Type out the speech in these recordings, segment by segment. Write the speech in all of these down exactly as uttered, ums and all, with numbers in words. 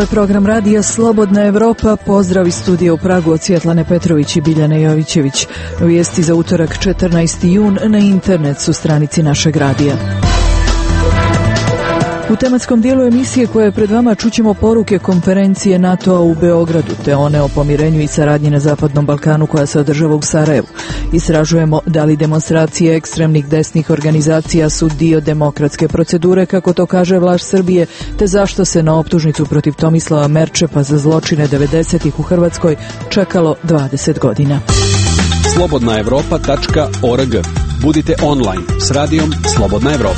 je program radija Slobodna Evropa. Pozdrav iz studija u Pragu od Svjetlane Petrović i Biljane Jovićević. Vijesti za utorak četrnaesti jun na internet su stranici našeg radija. U tematskom dijelu emisije koja je pred vama čućemo poruke konferencije NATO-a u Beogradu, te one o pomirenju i saradnji na Zapadnom Balkanu koja se održava u Sarajevu. Istražujemo da li demonstracije ekstremnih desnih organizacija su dio demokratske procedure, kako to kaže vlast Srbije, te zašto se na optužnicu protiv Tomislava Merčepa za zločine devedesetih u Hrvatskoj čekalo dvadeset godina. slobodna evropa tačka org. Budite online s radijom Slobodna Evropa.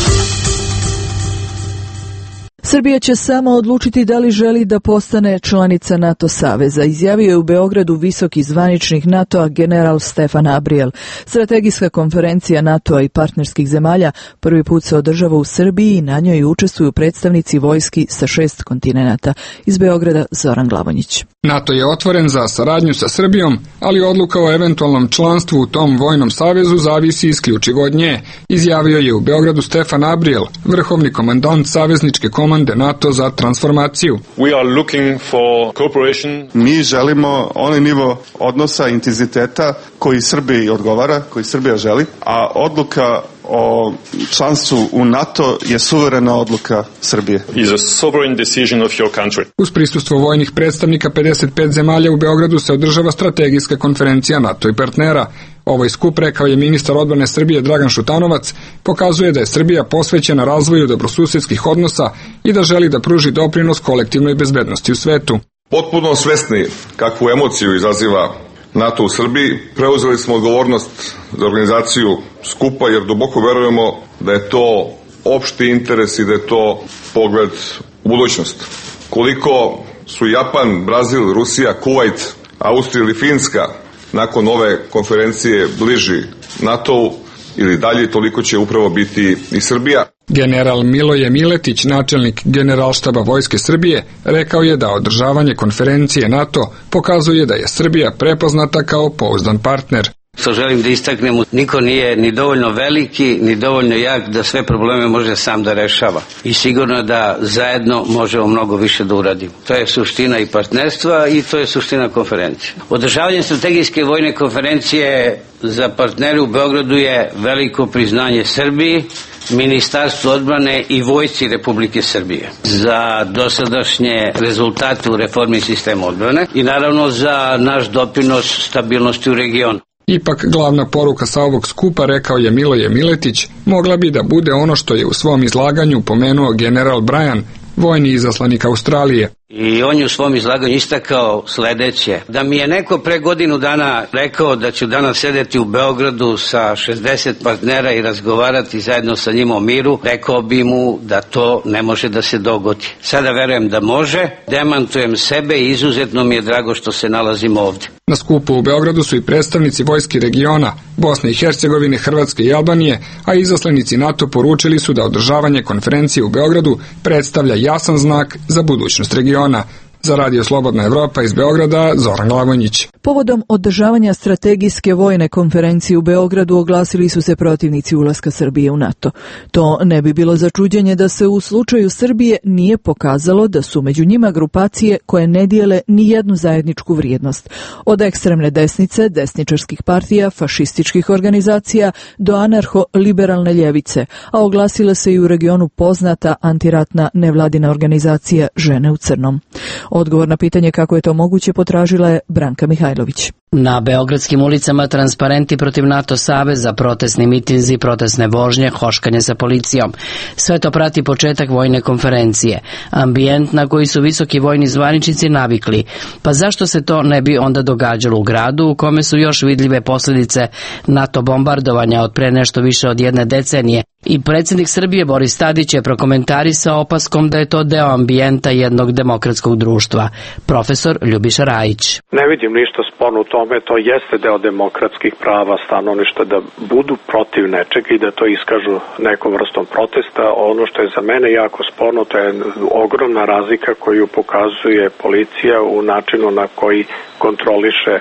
Srbija će samo odlučiti da li želi da postane članica NATO saveza, izjavio je u Beogradu visoki zvaničnik NATO-a general Stefan Abriel. Strategijska konferencija NATO-a i partnerskih zemalja prvi put se održava u Srbiji i na njoj učestvuju predstavnici vojski sa šest kontinenata. Iz Beograda Zoran Glavonjić. NATO je otvoren za saradnju sa Srbijom, ali odluka o eventualnom članstvu u tom vojnom savezu zavisi isključivo od nje, izjavio je u Beogradu Stefan Abriel, vrhovni komandant savezničke komande NATO za transformaciju. We are looking for cooperation. Mi želimo onaj nivo odnosa, intenziteta koji Srbiji odgovara, koji Srbija želi, a odluka o članstvu u NATO je suverena odluka Srbije. Is a sovereign decision of your country. Uz prisustvo vojnih predstavnika pedeset pet zemalja u Beogradu se održava strategijska konferencija NATO i partnera. Ovaj skup, rekao je ministar odbrane Srbije Dragan Šutanovac, pokazuje da je Srbija posvećena razvoju dobrosusedskih odnosa i da želi da pruži doprinos kolektivnoj bezbednosti u svetu. Potpuno svesni kakvu emociju izaziva NATO u Srbiji, preuzeli smo odgovornost za organizaciju skupa jer duboko verujemo da je to opšti interes i da je to pogled u budućnost. Koliko su Japan, Brazil, Rusija, Kuvajt, Austrija ili Finska nakon ove konferencije bliži NATO-u ili dalje, toliko će upravo biti i Srbija. General Miloje Miletić, načelnik Generalštaba Vojske Srbije, rekao je da održavanje konferencije NATO pokazuje da je Srbija prepoznata kao pouzdan partner. Što želim da istaknem, niko nije ni dovoljno veliki, ni dovoljno jak da sve probleme može sam da rešava. I sigurno da zajedno možemo mnogo više da uradimo. To je suština i partnerstva i to je suština konferencije. Održavanje strategijske vojne konferencije za partnere u Beogradu je veliko priznanje Srbiji, Ministarstvu odbrane i Vojsci Republike Srbije za dosadašnje rezultate u reformi sistema odbrane i naravno za naš doprinos stabilnosti u regionu. Ipak glavna poruka sa ovog skupa, rekao je Miloje Miletić, mogla bi da bude ono što je u svom izlaganju pomenuo general Bryan, vojni izaslanik Australije. I on je u svom izlaganju istakao sledeće, da mi je neko pre godinu dana rekao da ću danas sedeti u Beogradu sa šezdeset partnera i razgovarati zajedno sa njima o miru, rekao bi mu da to ne može da se dogodi. Sada verujem da može, demantujem sebe i izuzetno mi je drago što se nalazimo ovdje. Na skupu u Beogradu su i predstavnici vojski regiona, Bosne i Hercegovine, Hrvatske i Albanije, a izaslanici NATO poručili su da održavanje konferencije u Beogradu predstavlja jasan znak za budućnost regiona. Za Radio Slobodna Evropa iz Beograda, Zoran Glavonjić. Povodom održavanja strategijske vojne konferencije u Beogradu oglasili su se protivnici ulaska Srbije u NATO. To ne bi bilo za čuđenje da se u slučaju Srbije nije pokazalo da su među njima grupacije koje ne dijele ni jednu zajedničku vrijednost. Od ekstremne desnice, desničarskih partija, fašističkih organizacija do anarho-liberalne ljevice, a oglasila se i u regionu poznata antiratna nevladina organizacija Žene u crnom. Odgovor na pitanje kako je to moguće potražila je Branka Mihajlović. Na beogradskim ulicama transparenti protiv NATO saveza, protestni mitinzi, protestne vožnje, hoškanje sa policijom. Sve to prati početak vojne konferencije. Ambijent na koji su visoki vojni zvaničnici navikli. Pa zašto se to ne bi onda događalo u gradu u kome su još vidljive posljedice NATO bombardovanja od pre nešto više od jedne decenije? I predsjednik Srbije Boris Tadić je prokomentarisao opaskom da je to deo ambijenta jednog demokratskog društva. Profesor Ljubiša Rajić. Ne vidim ništa sporno u tome, to jeste deo demokratskih prava stanovništva da budu protiv nečega i da to iskažu nekom vrstom protesta. Ono što je za mene jako sporno, to je ogromna razlika koju pokazuje policija u načinu na koji kontroliše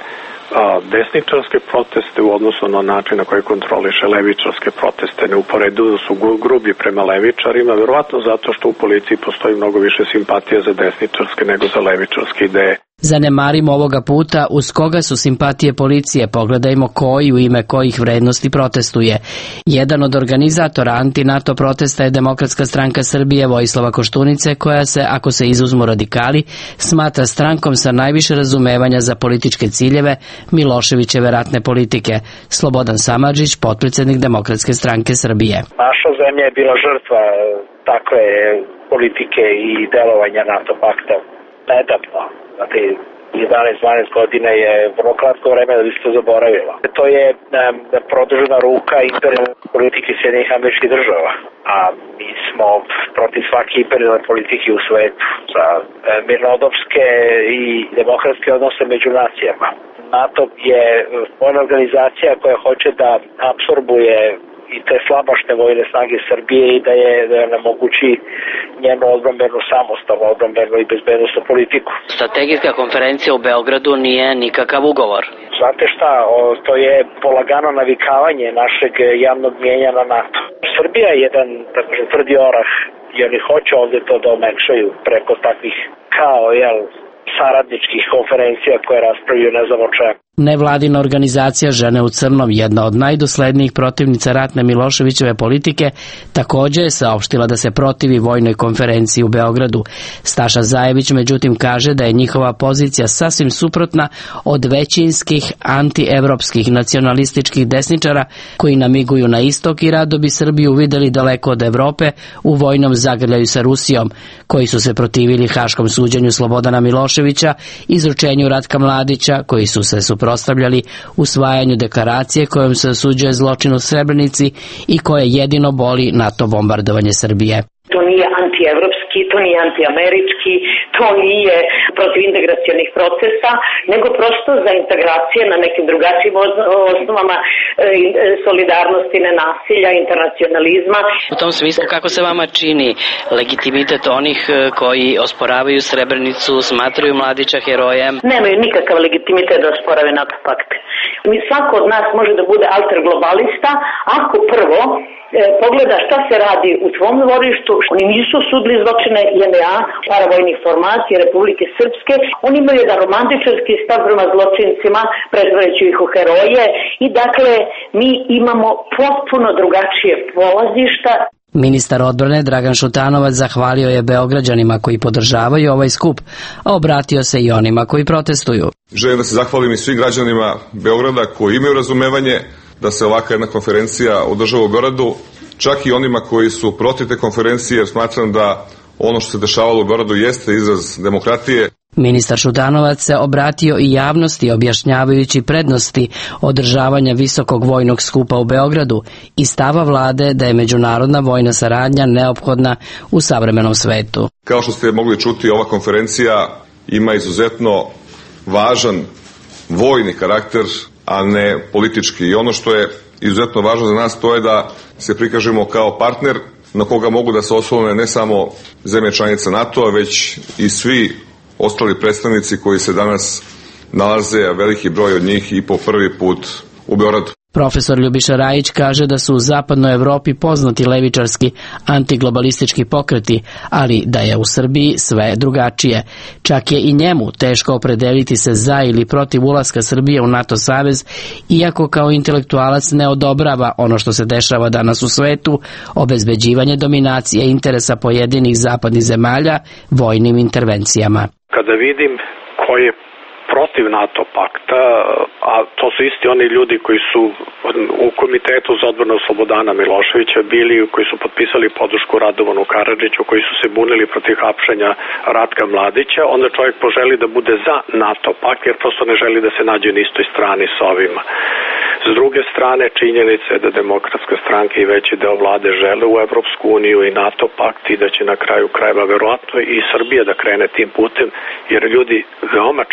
desničarske proteste u odnosu na način na koji kontroliše levičarske proteste. Ne uporedu su grublji prema levičarima, verovatno zato što u policiji postoji mnogo više simpatije za desničarske nego za levičarske ideje. Zanemarimo ovoga puta uz koga su simpatije policije, pogledajmo koji u ime kojih vrednosti protestuje. Jedan od organizatora anti-NATO protesta je Demokratska stranka Srbije Vojislava Koštunice, koja se, ako se izuzmu radikali, smatra strankom sa najviše razumevanja za političke ciljeve Miloševićeve ratne politike. Slobodan Samardžić, potpredsednik Demokratske stranke Srbije. Naša zemlja je bila žrtva takve politike i delovanja NATO pakta nedavno. Znate, jedanaest dvanaest godina je vrlo kratko vreme da bi se to zaboravilo. To je um, produžena ruka imperijalne politike Sjedinjenih Američkih Država, a mi smo protiv svake imperijalne politike u svetu za um, mirnodopske i demokratske odnose među nacijama. NATO je vojna organizacija koja hoće da apsorbuje i te slabašne vojne snage Srbije i da je da namogući njenu odbrambenu samostalnu, odbrambenu i bezbednosnu politiku. Strategijska konferencija u Beogradu nije nikakav ugovor. Znate šta, o, to je polagano navikavanje našeg javnog mijenja na NATO. Srbija je jedan, tako kažem, tvrdi orah i oni hoće ovdje to da omekšaju preko takvih kao, jel, saradničkih konferencija koje raspravljaju ne znam o čemu. Nevladina organizacija Žene u crnom, jedna od najdoslednijih protivnica ratne Miloševićeve politike, također je saopštila da se protivi vojnoj konferenciji u Beogradu. Staša Zajević međutim kaže da je njihova pozicija sasvim suprotna od većinskih antievropskih nacionalističkih desničara koji namiguju na istok i rado bi Srbiju videli daleko od Evrope u vojnom zagrljaju sa Rusijom, koji su se protivili haškom suđenju Slobodana Miloševića, izručenju Ratka Mladića, koji su se suprotstavljali usvajanju deklaracije kojom se osuđuje zločin u Srebrenici i koje jedino boli NATO bombardovanje Srbije. To nije antievropski, to nije antiamerički, to nije protiv integracionih procesa, nego prosto za integracije na nekim drugačijim osnovama solidarnosti, nenasilja, internacionalizma. U tom smislu, kako se vama čini legitimitet onih koji osporavaju Srebrenicu, smatraju Mladića herojem? Nemaju nikakav legitimitet da osporave NATO pakt. Mi svako od nas može da bude alter globalista ako prvo e, pogleda šta se radi u tvom dvorištu. Oni nisu sudili zločine J N A, paravojnih formacija Republike Srpske. Oni imaju jedan romantičarski stav prema zločincima, pretvoreći ih u heroje i dakle mi imamo potpuno drugačije polazišta. Ministar odbrane Dragan Šutanovac zahvalio je Beograđanima koji podržavaju ovaj skup, a obratio se i onima koji protestuju. Želim da se zahvalim i svim građanima Beograda koji imaju razumevanje da se ovakva jedna konferencija održava u Beogradu, čak i onima koji su protiv te konferencije, jer smatram da ono što se dešavalo u Beogradu jeste izraz demokratije. Ministar Šutanovac se obratio i javnosti objašnjavajući prednosti održavanja visokog vojnog skupa u Beogradu i stava vlade da je međunarodna vojna saradnja neophodna u savremenom svetu. Kao što ste mogli čuti, ova konferencija ima izuzetno važan vojni karakter, a ne politički. I ono što je izuzetno važno za nas to je da se prikažemo kao partner na koga mogu da se oslone ne samo zemlje članice NATO-a, već i svi ostali predstavnici koji se danas nalaze, a veliki broj od njih i po prvi put u Beogradu. Profesor Ljubiša Rajić kaže da su u zapadnoj Evropi poznati levičarski antiglobalistički pokreti, ali da je u Srbiji sve drugačije. Čak je i njemu teško opredeliti se za ili protiv ulaska Srbije u NATO savez, iako kao intelektualac ne odobrava ono što se dešava danas u svetu, obezbeđivanje dominacije interesa pojedinih zapadnih zemalja vojnim intervencijama. Kada vidim ko je protiv NATO pakta, a to su isti oni ljudi koji su u Komitetu za odbranu Slobodana Miloševića bili, koji su potpisali podršku Radovanu Karadžiću, koji su se bunili protiv hapšenja Ratka Mladića, onda čovjek poželi da bude za NATO pakt, jer prosto ne želi da se nađe na istoj strani s ovima. S druge strane, činjenica je da Demokratska stranka i veći deo vlade žele u Evropsku uniju i NATO pakt i da će na kraju krajeva verovatno i Srbija da krene tim putem, jer ljudi veoma često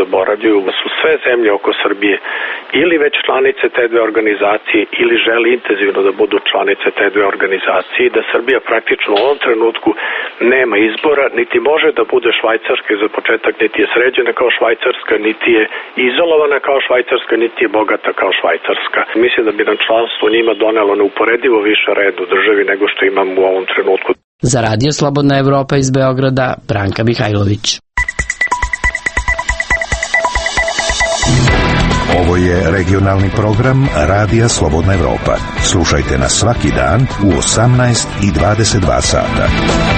zaboravljaju da su sve zemlje oko Srbije ili već članice te dve organizacije ili želi intenzivno da budu članice te dve organizacije i da Srbija praktično u ovom trenutku nema izbora, niti može da bude Švajcarska za početak, niti je sređena kao Švajcarska, niti je izolovana kao Švajcarska, niti je bogata kao Švajcarska. Mislim da bi nam članstvo njima donelo neuporedivo više red u državi nego što imamo u ovom trenutku. Za Radio Slobodna Evropa iz Beograda, Branka Mihajlović. Ovo je regionalni program Radija Slobodna Evropa. Slušajte nas svaki dan u osamnaest i dvadeset dva sata.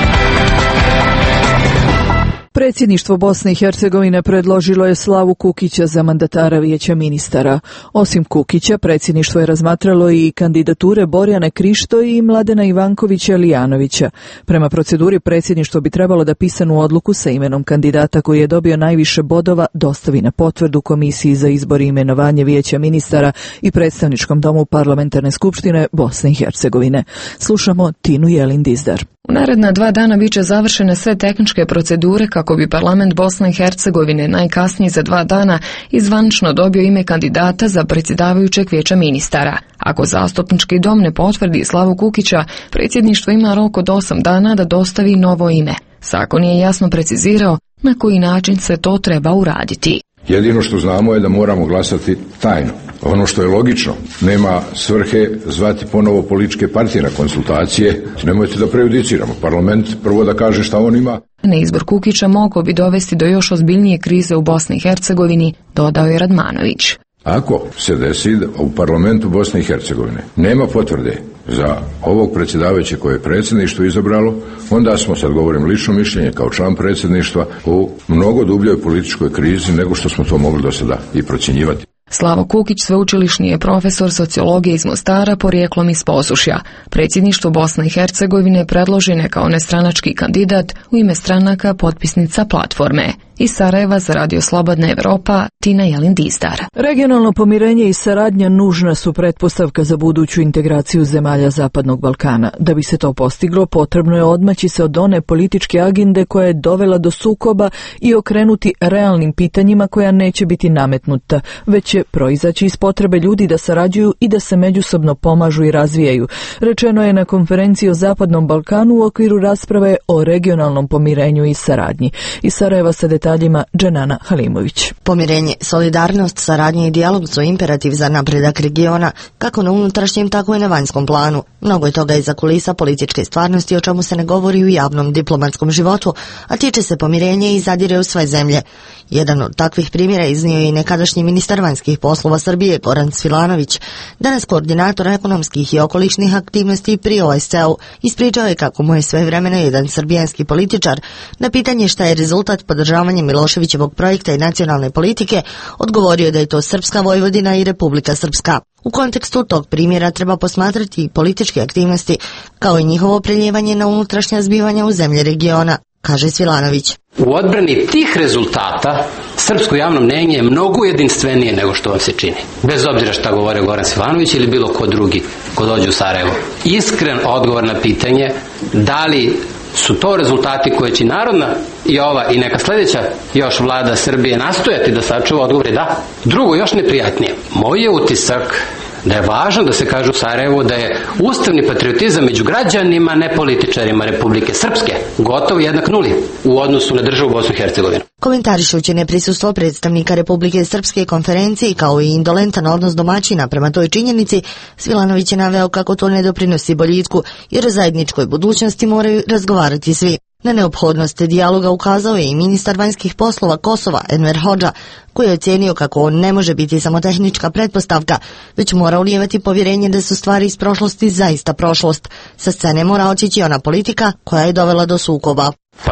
Predsjedništvo Bosne i Hercegovine predložilo je Slavu Kukića za mandatara Vijeća ministara. Osim Kukića, predsjedništvo je razmatralo i kandidature Borjane Krišto i Mladena Ivankovića Lijanovića. Prema proceduri predsjedništvo bi trebalo da pisanu odluku sa imenom kandidata koji je dobio najviše bodova dostavi na potvrdu Komisiji za izbor i imenovanje Vijeća ministara i Predstavničkom domu Parlamentarne skupštine Bosne i Hercegovine. Slušamo Tinu Jelin Dizdar. U naredna dva dana biće završene sve tehničke procedure kako bi parlament Bosne i Hercegovine najkasnije za dva dana izvanično dobio ime kandidata za predsjedavajućeg Vijeća ministara. Ako zastupnički dom ne potvrdi Slavu Kukića, predsjedništvo ima rok od osam dana da dostavi novo ime. Zakon je jasno precizirao na koji način se to treba uraditi. Jedino što znamo je da moramo glasati tajno. Ono što je logično, nema svrhe zvati ponovo političke partije na konsultacije. Nemojte da prejudiciramo. Parlament prvo da kaže šta on ima. Neizbor Kukića mogao bi dovesti do još ozbiljnije krize u Bosni i Hercegovini, dodao je Radmanović. Ako se desi da u parlamentu Bosne i Hercegovine nema potvrde za ovog predsjedavajućeg koje je predsjedništvo izabralo, onda smo, sad govorim lično mišljenje kao član predsjedništva, u mnogo dubljoj političkoj krizi nego što smo to mogli do sada i procjenjivati. Slavo Kukić sveučilišni je profesor sociologije iz Mostara porijeklom iz Posušja. Predsjedništvo Bosne i Hercegovine predložen je kao nestranački kandidat u ime stranaka potpisnica platforme. Iz Sarajeva za Radio Slobodna Evropa, Tina Jelin Dizdar. Regionalno pomirenje i saradnja nužna su pretpostavka za buduću integraciju zemalja Zapadnog Balkana. Da bi se to postiglo, potrebno je odmaći se od one političke agende koja je dovela do sukoba i okrenuti realnim pitanjima koja neće biti nametnuta, već će proizaći iz potrebe ljudi da sarađuju i da se međusobno pomažu i razvijaju. Rečeno je na konferenciji o Zapadnom Balkanu u okviru rasprave o regionalnom pomirenju i saradnji. Iz Sarajeva sa detaljima Dženana Halimović. Pomirenje, solidarnost, saradnja i dijalog su imperativ za napredak regiona, kako na unutrašnjem, tako i na vanjskom planu. Mnogo je toga iza kulisa političke stvarnosti o čemu se ne govori u javnom diplomatskom životu, a tiče se pomirenja i zadire u sve zemlje. Jedan od takvih primjera iznio je i nekadašnji ministar vanjskih poslova Srbije Goran Svilanović, danas koordinator ekonomskih i okolišnih aktivnosti pri O S C E-u. Ispričao je kako mu je svevremeno jedan srbijanski političar na pitanje šta je rezultat podržavanja Miloševićevog projekta i nacionalne politike odgovorio da je to Srpska Vojvodina i Republika Srpska. U kontekstu tog primjera treba posmatrati i političke aktivnosti, kao i njihovo preljevanje na unutrašnja zbivanja u zemlje regiona, kaže Svilanović. U odbrani tih rezultata srpsko javno mnenje je mnogo jedinstvenije nego što vam se čini. Bez obzira šta govore Goran Svilanović ili bilo ko drugi ko dođe u Sarajevo. Iskren odgovor na pitanje da li su to rezultati koje će narodna i ova i neka sljedeća još vlada Srbije nastojati da sačuva, odgovor je da. Drugo, još neprijatnije. Moj je utisak da je važno da se kaže u Sarajevu da je ustavni patriotizam među građanima, ne političarima Republike Srpske, gotovo jednak nuli u odnosu na državu Bosnu i Hercegovinu. Komentarišući neprisustvo predstavnika Republike Srpske konferenciji kao i indolentan odnos domaćina prema toj činjenici, Svilanović je naveo kako to ne doprinosi boljitku, jer o zajedničkoj budućnosti moraju razgovarati svi. Na neophodnost dijaloga ukazao je i ministar vanjskih poslova Kosova Enver Hodža, koji je ocenio kako on ne može biti samo tehnička pretpostavka, već mora ulijevati povjerenje da su stvari iz prošlosti zaista prošlost. Sa scene mora otići ona politika koja je dovela do sukoba.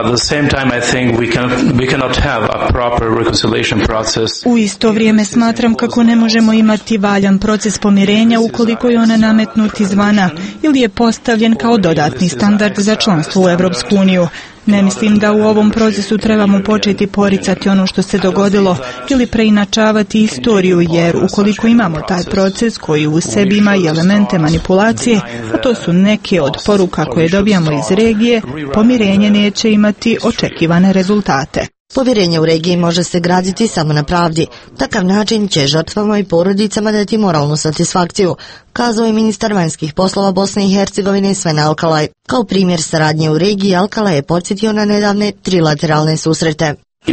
U isto vrijeme smatram kako ne možemo imati valjan proces pomirenja ukoliko je ona nametnut izvana ili je postavljen kao dodatni standard za članstvo u Evropsku uniju. Ne mislim da u ovom procesu trebamo početi poricati ono što se dogodilo ili preinačavati istoriju, jer ukoliko imamo taj proces koji u sebi ima i elemente manipulacije, a to su neke od poruka koje dobijamo iz regije, pomirenje neće imati očekivane rezultate. Povjerenje u regiji može se graditi samo na pravdi. Takav način će žrtvama i porodicama dati moralnu satisfakciju, kazao je ministar vanjskih poslova Bosne i Hercegovine Sven Alkalaj. Kao primjer saradnje u regiji, Alkalaj je podsjetio na nedavne trilateralne susrete.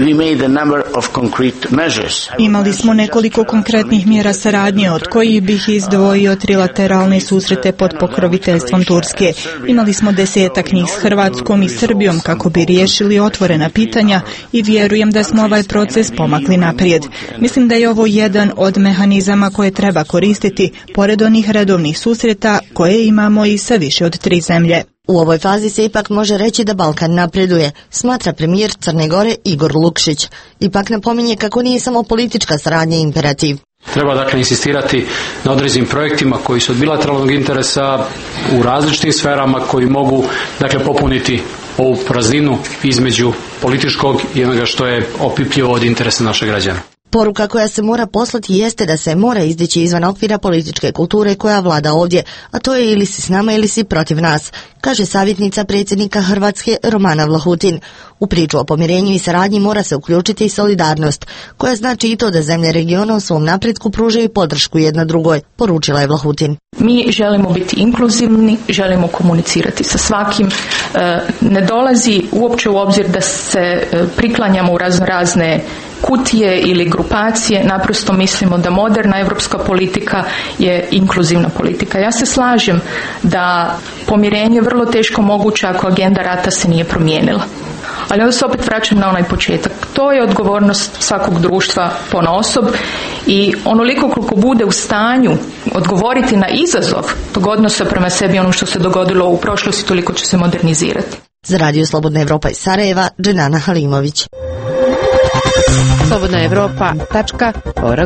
Imali smo nekoliko konkretnih mjera saradnje, od kojih bih izdvojio trilateralne susrete pod pokroviteljstvom Turske. Imali smo desetak njih s Hrvatskom i Srbijom kako bi riješili otvorena pitanja i vjerujem da smo ovaj proces pomakli naprijed. Mislim da je ovo jedan od mehanizama koje treba koristiti, pored onih redovnih susreta koje imamo i sa više od tri zemlje. U ovoj fazi se ipak može reći da Balkan napreduje, smatra premijer Crne Gore Igor Lukšić. Ipak napominje kako nije samo politička saradnja imperativ. Treba dakle insistirati na određenim projektima koji su od bilateralnog interesa u različitim sferama koji mogu dakle popuniti ovu prazninu između političkog i onoga što je opipljivo od interesa naših građana. Poruka koja se mora poslati jeste da se mora izdići izvan okvira političke kulture koja vlada ovdje, a to je ili si s nama ili si protiv nas, kaže savjetnica predsjednika Hrvatske Romana Vlahutin. U priču o pomirenju i saradnji mora se uključiti i solidarnost, koja znači i to da zemlje regiona u svom napretku pružaju podršku jedna drugoj, poručila je Vlahutin. Mi želimo biti inkluzivni, želimo komunicirati sa svakim. Ne dolazi uopće u obzir da se priklanjamo u razno razne kutije ili grupacije, naprosto mislimo da moderna evropska politika je inkluzivna politika. Ja se slažem da pomirenje je vrlo teško moguće ako agenda rata se nije promijenila. Ali onda se opet vraćam na onaj početak. To je odgovornost svakog društva ponaosob i onoliko koliko bude u stanju odgovoriti na izazov tog odnosa prema sebi, ono što se dogodilo u prošlosti, toliko će se modernizirati. Za Radio Slobodna Evropa iz Sarajeva, Dženana Halimović. slobodna evropa tačka org.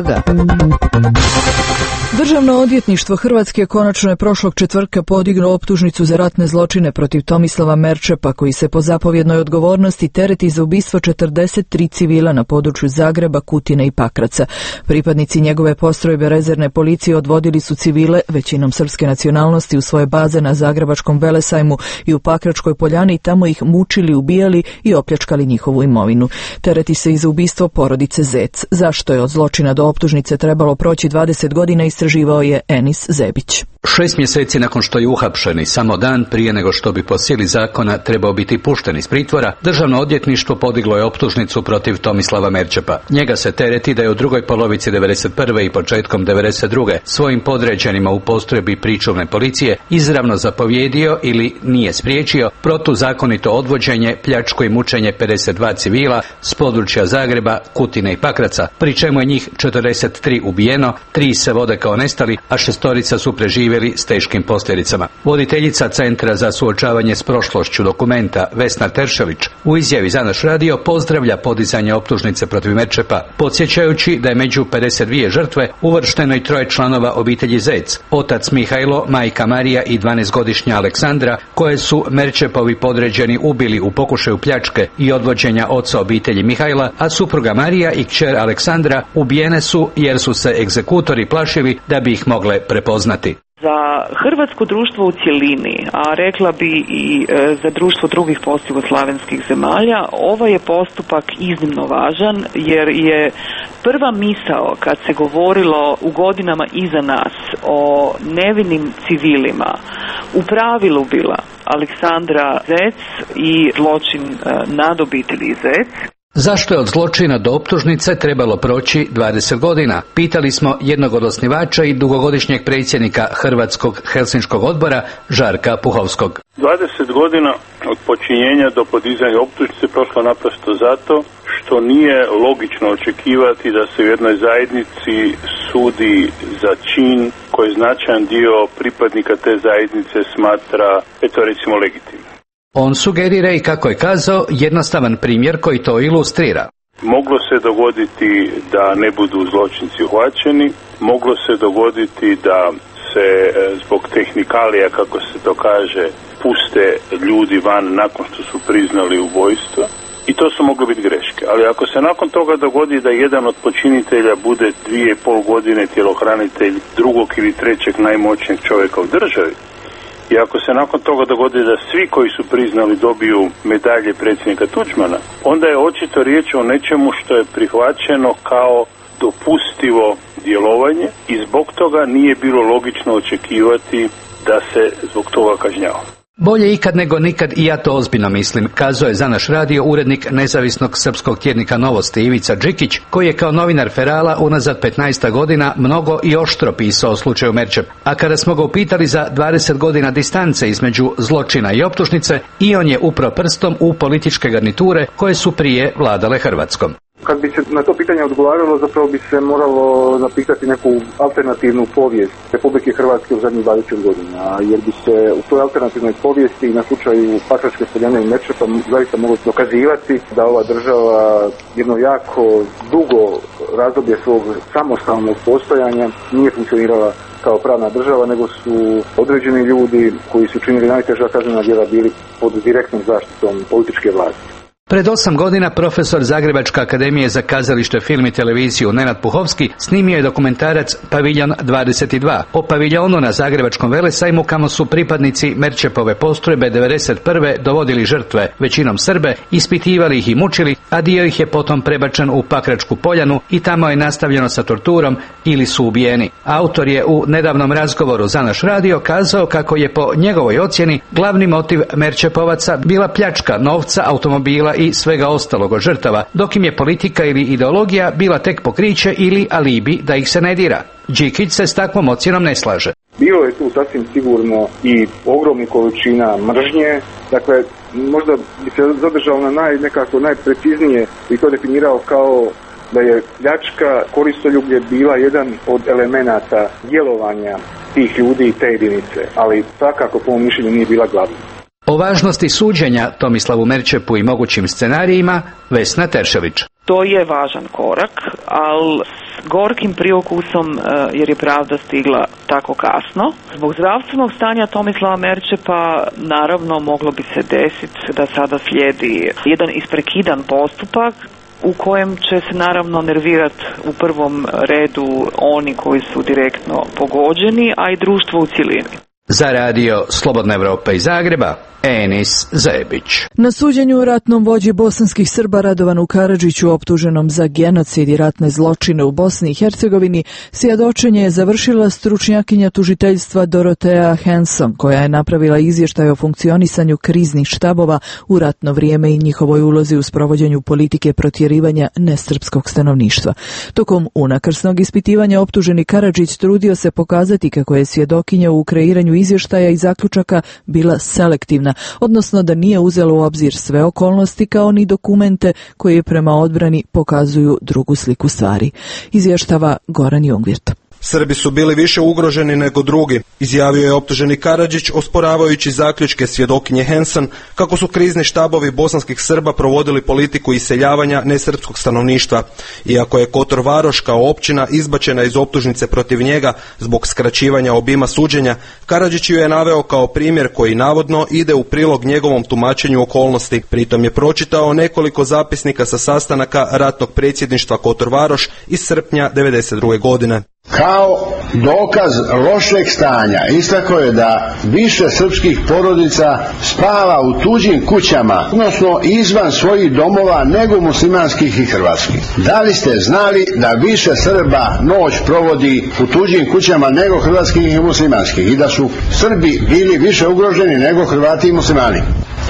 Državno odvjetništvo Hrvatske konačno je prošlog četvrtka podignulo optužnicu za ratne zločine protiv Tomislava Merčepa, koji se po zapovjednoj odgovornosti tereti za ubistvo četrdeset tri civila na području Zagreba, Kutine i Pakraca. Pripadnici njegove postrojbe rezervne policije odvodili su civile, većinom srpske nacionalnosti, u svoje baze na Zagrebačkom Velesajmu i u Pakračkoj Poljani i tamo ih mučili, ubijali i opljačkali njihovu imovinu. Tereti se i za ubistvo porodice Zec. Zašto je od zločina do optužnice trebalo proći dvadeset godina i istraživao je Enis Zebić. Šest mjeseci nakon što je uhapšen i samo dan prije nego što bi po sili zakona trebao biti pušten iz pritvora, Državno odvjetništvo podiglo je optužnicu protiv Tomislava Merčepa. Njega se tereti da je u drugoj polovici devedeset prve i početkom devedeset druge svojim podređenima u postrojbi pričuvne policije izravno zapovjedio ili nije spriječio protuzakonito odvođenje, pljačku i mučenje pedeset dva civila s područja Zagreba, Kutine i Pakraca, pri čemu je njih četrdeset tri ubijeno, tri se vode kao nestali, a šestorica su preživjeli s teškim posljedicama. Voditeljica Centra za suočavanje s prošlošću Dokumenta, Vesna Teršelić, u izjavi za naš radio pozdravlja podizanje optužnice protiv Merčepa, podsjećajući da je među pedeset dvije žrtve uvršteno i troje članova obitelji Zec, otac Mihajlo, majka Marija i dvanaestogodišnja Aleksandra, koje su Merčepovi podređeni ubili u pokušaju pljačke i odvođenja oca obitelji Mihajla, a supruga Marija i kćer Aleksandra ubijene su jer su se egzekutori plašili da bi ih mogle prepoznati. Za hrvatsko društvo u cjelini, a rekla bi i za društvo drugih postjugoslavenskih zemalja, ovaj je postupak iznimno važan jer je prva misao kad se govorilo u godinama iza nas o nevinim civilima u pravilu bila Aleksandra Zec i zločin nad obitelji Zec. Zašto je od zločina do optužnice trebalo proći dvadeset godina? Pitali smo jednog od osnivača i dugogodišnjeg predsjednika Hrvatskog Helsinškog odbora, Žarka Puhovskog. dvadeset godina od počinjenja do podizanja optužnice prošlo naprosto zato što nije logično očekivati da se u jednoj zajednici sudi za čin koji značajan dio pripadnika te zajednice smatra, eto recimo, legitimnim. On sugerira i, kako je kazao, jednostavan primjer koji to ilustrira. Moglo se dogoditi da ne budu zločinci uhvaćeni, moglo se dogoditi da se zbog tehnikalija, kako se to kaže, puste ljudi van nakon što su priznali ubojstvo. I to su mogle biti greške. Ali ako se nakon toga dogodi da jedan od počinitelja bude dvije i pol godine tjelohranitelj drugog ili trećeg najmoćnijeg čovjeka u državi, I ako se nakon toga dogodi da svi koji su priznali dobiju medalje predsjednika Tuđmana, onda je očito riječ o nečemu što je prihvaćeno kao dopustivo djelovanje i zbog toga nije bilo logično očekivati da se zbog toga kažnjava. Bolje ikad nego nikad, i ja to ozbiljno mislim, kazao je za naš radio urednik nezavisnog srpskog tjednika Novosti Ivica Đikić, koji je kao novinar Ferala unazad petnaest godina mnogo i oštro pisao o slučaju Merčep. A kada smo ga upitali za dvadeset godina distance između zločina i optužnice, i on je upro prstom u političke garniture koje su prije vladale Hrvatskom. Kad bi se na to pitanje odgovaralo, zapravo bi se moralo zapitati neku alternativnu povijest Republike Hrvatske u zadnjih dvadeset godina, jer bi se u toj alternativnoj povijesti na slučaju Pakračke seljane i Merčepa zaista moglo dokazivati da ova država jedno jako dugo razdoblje svog samostalnog postojanja nije funkcionirala kao pravna država, nego su određeni ljudi koji su činili najteža kaznena djela bili pod direktnom zaštitom političke vlasti. Pred osam godina profesor Zagrebačke akademije za kazalište, film i televiziju Nenad Puhovski snimio je dokumentarac Paviljon dvadeset dva o paviljonu na Zagrebačkom velesajmu kamo su pripadnici Merčepove postrojbe devedeset prve dovodili žrtve, većinom Srbe, ispitivali ih i mučili, a dio ih je potom prebačen u Pakračku poljanu i tamo je nastavljeno sa torturom ili su ubijeni. Autor je u nedavnom razgovoru za naš radio kazao kako je po njegovoj ocjeni glavni motiv Merčepovaca bila pljačka novca, automobila i svega ostalog od žrtava, dok im je politika ili ideologija bila tek pokriće ili alibi da ih se ne dira. Đikić se s takvom ocjenom ne slaže. Bilo je tu sasvim sigurno i ogromni količina mržnje, dakle možda bi se zadržao na naj, nekako najpreciznije i to definirao kao da je pljačka, koristoljublje bila jedan od elemenata djelovanja tih ljudi i te jedinice, ali svakako po mom mišljenju nije bila glavna. O važnosti suđenja Tomislavu Merčepu i mogućim scenarijima Vesna Teršelić. To je važan korak, ali s gorkim priokusom jer je pravda stigla tako kasno. Zbog zdravstvenog stanja Tomislava Merčepa naravno moglo bi se desiti da sada slijedi jedan isprekidan postupak u kojem će se naravno nervirati u prvom redu oni koji su direktno pogođeni, a i društvo u cjelini. Za radio Slobodna Evropa iz Zagreba, Enis Zebić. Na suđenju ratnom vođi bosanskih Srba Radovanu Karadžiću, optuženom za genocid i ratne zločine u Bosni i Hercegovini, svjedočenje je završila stručnjakinja tužiteljstva Dorotea Hanson, koja je napravila izvještaj o funkcionisanju kriznih štabova u ratno vrijeme i njihovoj ulozi u sprovođenju politike protjerivanja nesrpskog stanovništva. Tokom unakrsnog ispitivanja optuženi Karadžić trudio se pokazati kako je svjedokinja u kreiranju izvještaja i zaključaka bila selektivna, odnosno da nije uzela u obzir sve okolnosti kao ni dokumente koje prema odbrani pokazuju drugu sliku stvari. Izvještava Goran Jungvirt. Srbi su bili više ugroženi nego drugi, izjavio je optuženi Karadžić osporavajući zaključke svjedokinje Hanson kako su krizni štabovi bosanskih Srba provodili politiku iseljavanja nesrpskog stanovništva. Iako je Kotor Varoš kao općina izbačena iz optužnice protiv njega zbog skraćivanja obima suđenja, Karadžić ju je naveo kao primjer koji navodno ide u prilog njegovom tumačenju okolnosti. Pritom je pročitao nekoliko zapisnika sa sastanaka ratnog predsjedništva Kotor Varoš iz srpnja devedeset druge godine. Kao dokaz lošeg stanja istakao je da više srpskih porodica spava u tuđim kućama, odnosno izvan svojih domova nego muslimanskih i hrvatskih. Da li ste znali da više Srba noć provodi u tuđim kućama nego hrvatskih i muslimanskih i da su Srbi bili više ugroženi nego Hrvati i muslimani?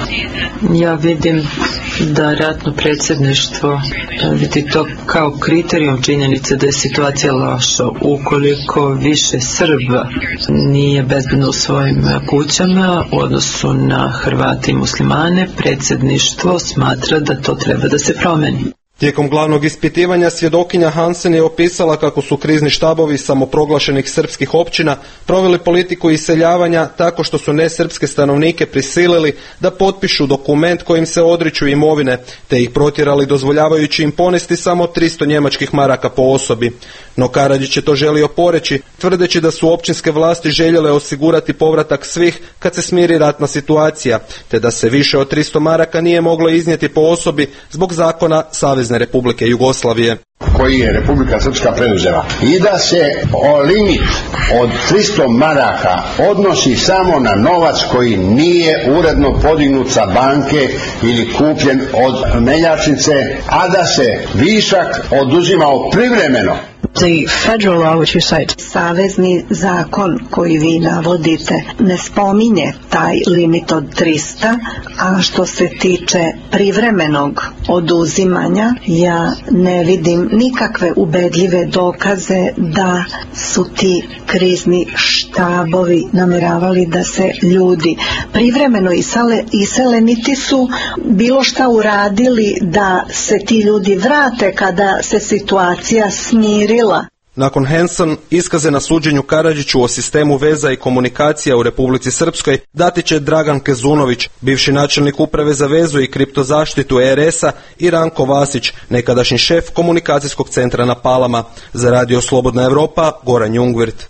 Ja vidim da ratno predsjedništvo vidi to kao kriterijum činjenice da je situacija loša. Ukoliko više Srba nije bezbedno u svojim kućama u odnosu na Hrvate i muslimane, predsjedništvo smatra da to treba da se promeni. Tijekom glavnog ispitivanja svjedokinja Hansen je opisala kako su krizni štabovi samoproglašenih srpskih općina proveli politiku iseljavanja tako što su nesrpske stanovnike prisilili da potpišu dokument kojim se odriču imovine, te ih protjerali dozvoljavajući im ponesti samo tristo njemačkih maraka po osobi. No Karadžić je to želio poreći, tvrdeći da su općinske vlasti željele osigurati povratak svih kad se smiri ratna situacija, te da se više od tristo maraka nije moglo iznijeti po osobi zbog zakona Savezne Savezne Republike Jugoslavije. Koji je Republika Srpska preduzela. I da se o limit od tristo maraka odnosi samo na novac koji nije uredno podignut sa banke ili kupljen od menjačnice, a da se višak oduzimao privremeno. The federal law which you cite. Savezni zakon koji vi navodite ne spominje taj limit od trista, a što se tiče privremenog oduzimanja, ja ne vidim nikakve ubedljive dokaze da su ti krizni štabovi nameravali da se ljudi privremeno isele, isele, niti su bilo šta uradili da se ti ljudi vrate kada se situacija smirila. Nakon Hanson, iskaze na suđenju Karadžiću o sistemu veza i komunikacija u Republici Srpskoj dati će Dragan Kezunović, bivši načelnik uprave za vezu i kriptozaštitu E R S-a, i Ranko Vasić, nekadašnji šef komunikacijskog centra na Palama. Za Radio Slobodna Evropa, Goran Jungwirth.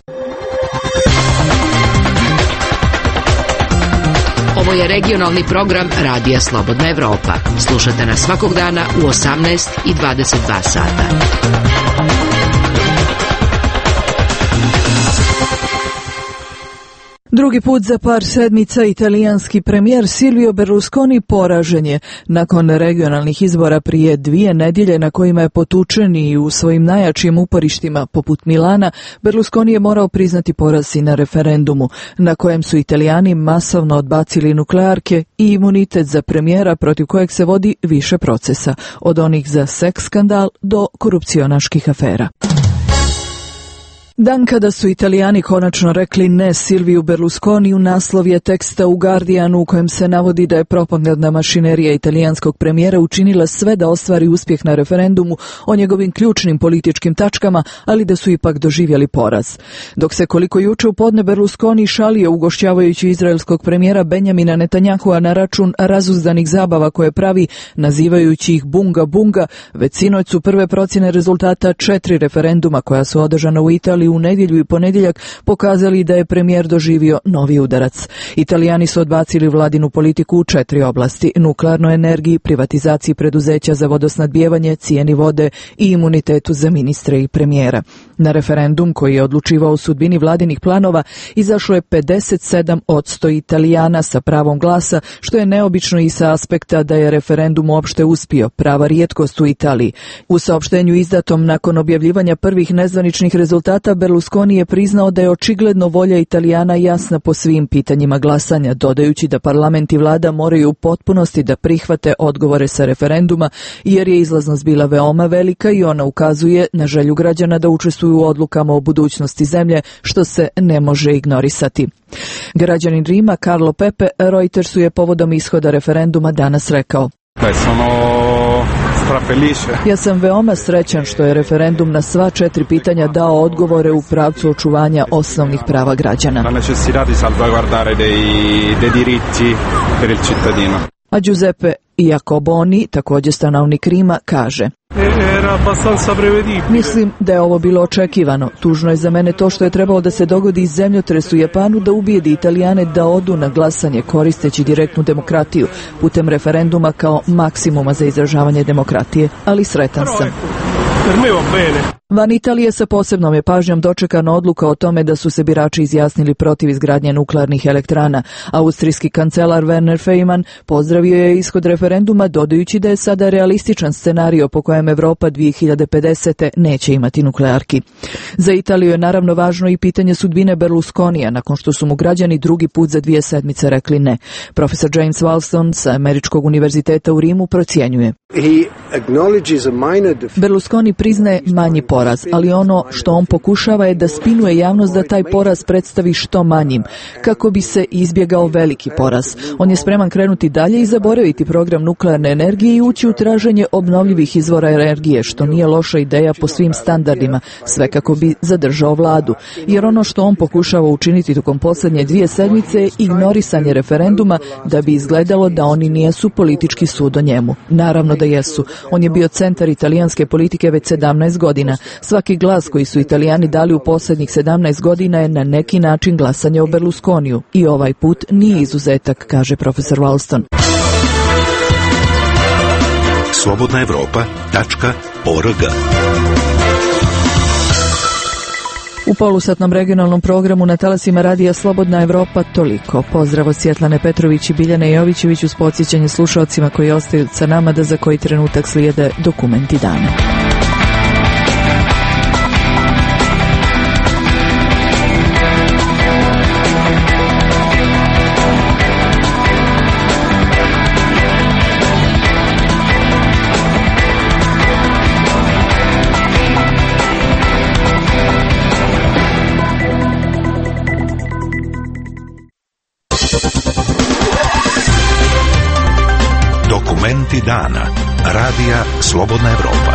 Ovo je regionalni program Radija Slobodna Evropa. Slušate nas svakog dana u osamnaest i dvadeset dva sata. Drugi put za par sedmica italijanski premijer Silvio Berlusconi poražen je nakon regionalnih izbora prije dvije nedjelje na kojima je potučen i u svojim najjačim uporištima poput Milana. Berlusconi je morao priznati poraz i na referendumu na kojem su Italijani masovno odbacili nuklearke i imunitet za premijera protiv kojeg se vodi više procesa, od onih za seks skandal do korupcionaških afera. Dan kada su Italijani konačno rekli ne Silviju Berlusconiju, naslov je teksta u Guardianu u kojem se navodi da je propagandna mašinerija italijanskog premijera učinila sve da ostvari uspjeh na referendumu o njegovim ključnim političkim tačkama, ali da su ipak doživjeli poraz. Dok se koliko juče u podne Berlusconi šalio ugošćavajući izraelskog premijera Benjamina Netanyahua na račun razuzdanih zabava koje pravi, nazivajući ih bunga bunga, već sinoć su prve procjene rezultata četiri referenduma koja su održana u Italiji u nedjelju i ponedjeljak pokazali da je premijer doživio novi udarac. Italijani su odbacili vladinu politiku u četiri oblasti: nuklearnoj energiji, privatizaciji preduzeća za vodosnadbijevanje, cijeni vode i imunitetu za ministre i premijera. Na referendum koji je odlučivao o sudbini vladinih planova izašlo je pedeset sedam posto Italijana sa pravom glasa, što je neobično i sa aspekta da je referendum uopšte uspio, prava rijetkost u Italiji. U saopštenju izdatom nakon objavljivanja prvih nezvaničnih rezultata, Berlusconi je priznao da je očigledno volja Italijana jasna po svim pitanjima glasanja, dodajući da parlament i vlada moraju u potpunosti da prihvate odgovore sa referenduma, jer je izlaznost bila veoma velika i ona ukazuje na želju građana da učestvuju u odlukama o budućnosti zemlje, što se ne može ignorisati. Građanin Rima Carlo Pepe Reutersu je povodom ishoda referenduma danas rekao: Ja sam veoma srećan što je referendum na sva četiri pitanja dao odgovore u pravcu očuvanja osnovnih prava građana. A Giuseppe Iacoboni, također stanovnik Rima, kaže: Mislim da je ovo bilo očekivano. Tužno je za mene to što je trebalo da se dogodi zemljotres u Japanu da ubijedi Italijane da odu na glasanje koristeći direktnu demokratiju putem referenduma kao maksimuma za izražavanje demokratije, ali sretan sam. Van Italije sa posebnom je pažnjom dočekana odluka o tome da su se birači izjasnili protiv izgradnje nuklearnih elektrana. Austrijski kancelar Werner Faymann pozdravio je ishod referenduma, dodajući da je sada realističan scenario po kojem Evropa dvije hiljade pedesete neće imati nuklearki. Za Italiju je naravno važno i pitanje sudbine Berlusconija, nakon što su mu građani drugi put za dvije sedmice rekli ne. Profesor James Walston sa Američkog univerziteta u Rimu procjenjuje: Berlusconi priznaje manji poraz, ali ono što on pokušava je da spinuje javnost da taj poraz predstavi što manjim, kako bi se izbjegao veliki poraz. On je spreman krenuti dalje i zaboraviti program nuklearne energije i ući u traženje obnovljivih izvora energije, što nije loša ideja po svim standardima, sve kako bi zadržao vladu. Jer ono što on pokušava učiniti tokom posljednje dvije sedmice je ignorisanje referenduma da bi izgledalo da oni nijesu politički sud o njemu. Naravno da jesu. On je bio centar italijanske politike već sedamnaest godina. Svaki glas koji su Italijani dali u posljednjih sedamnaest godina je na neki način glasanje o Berlusconiju. I ovaj put nije izuzetak, kaže profesor Walston. slobodna evropa tačka org. U polusatnom regionalnom programu na talasima radija Slobodna Evropa toliko. Pozdrav od Svjetlane Petrović i Biljane Jovićević uz podsjećanje slušalcima koji ostaju sa nama da za koji trenutak slijede dokumenti dana. Dokumenti dana. Radija Slobodna Evropa.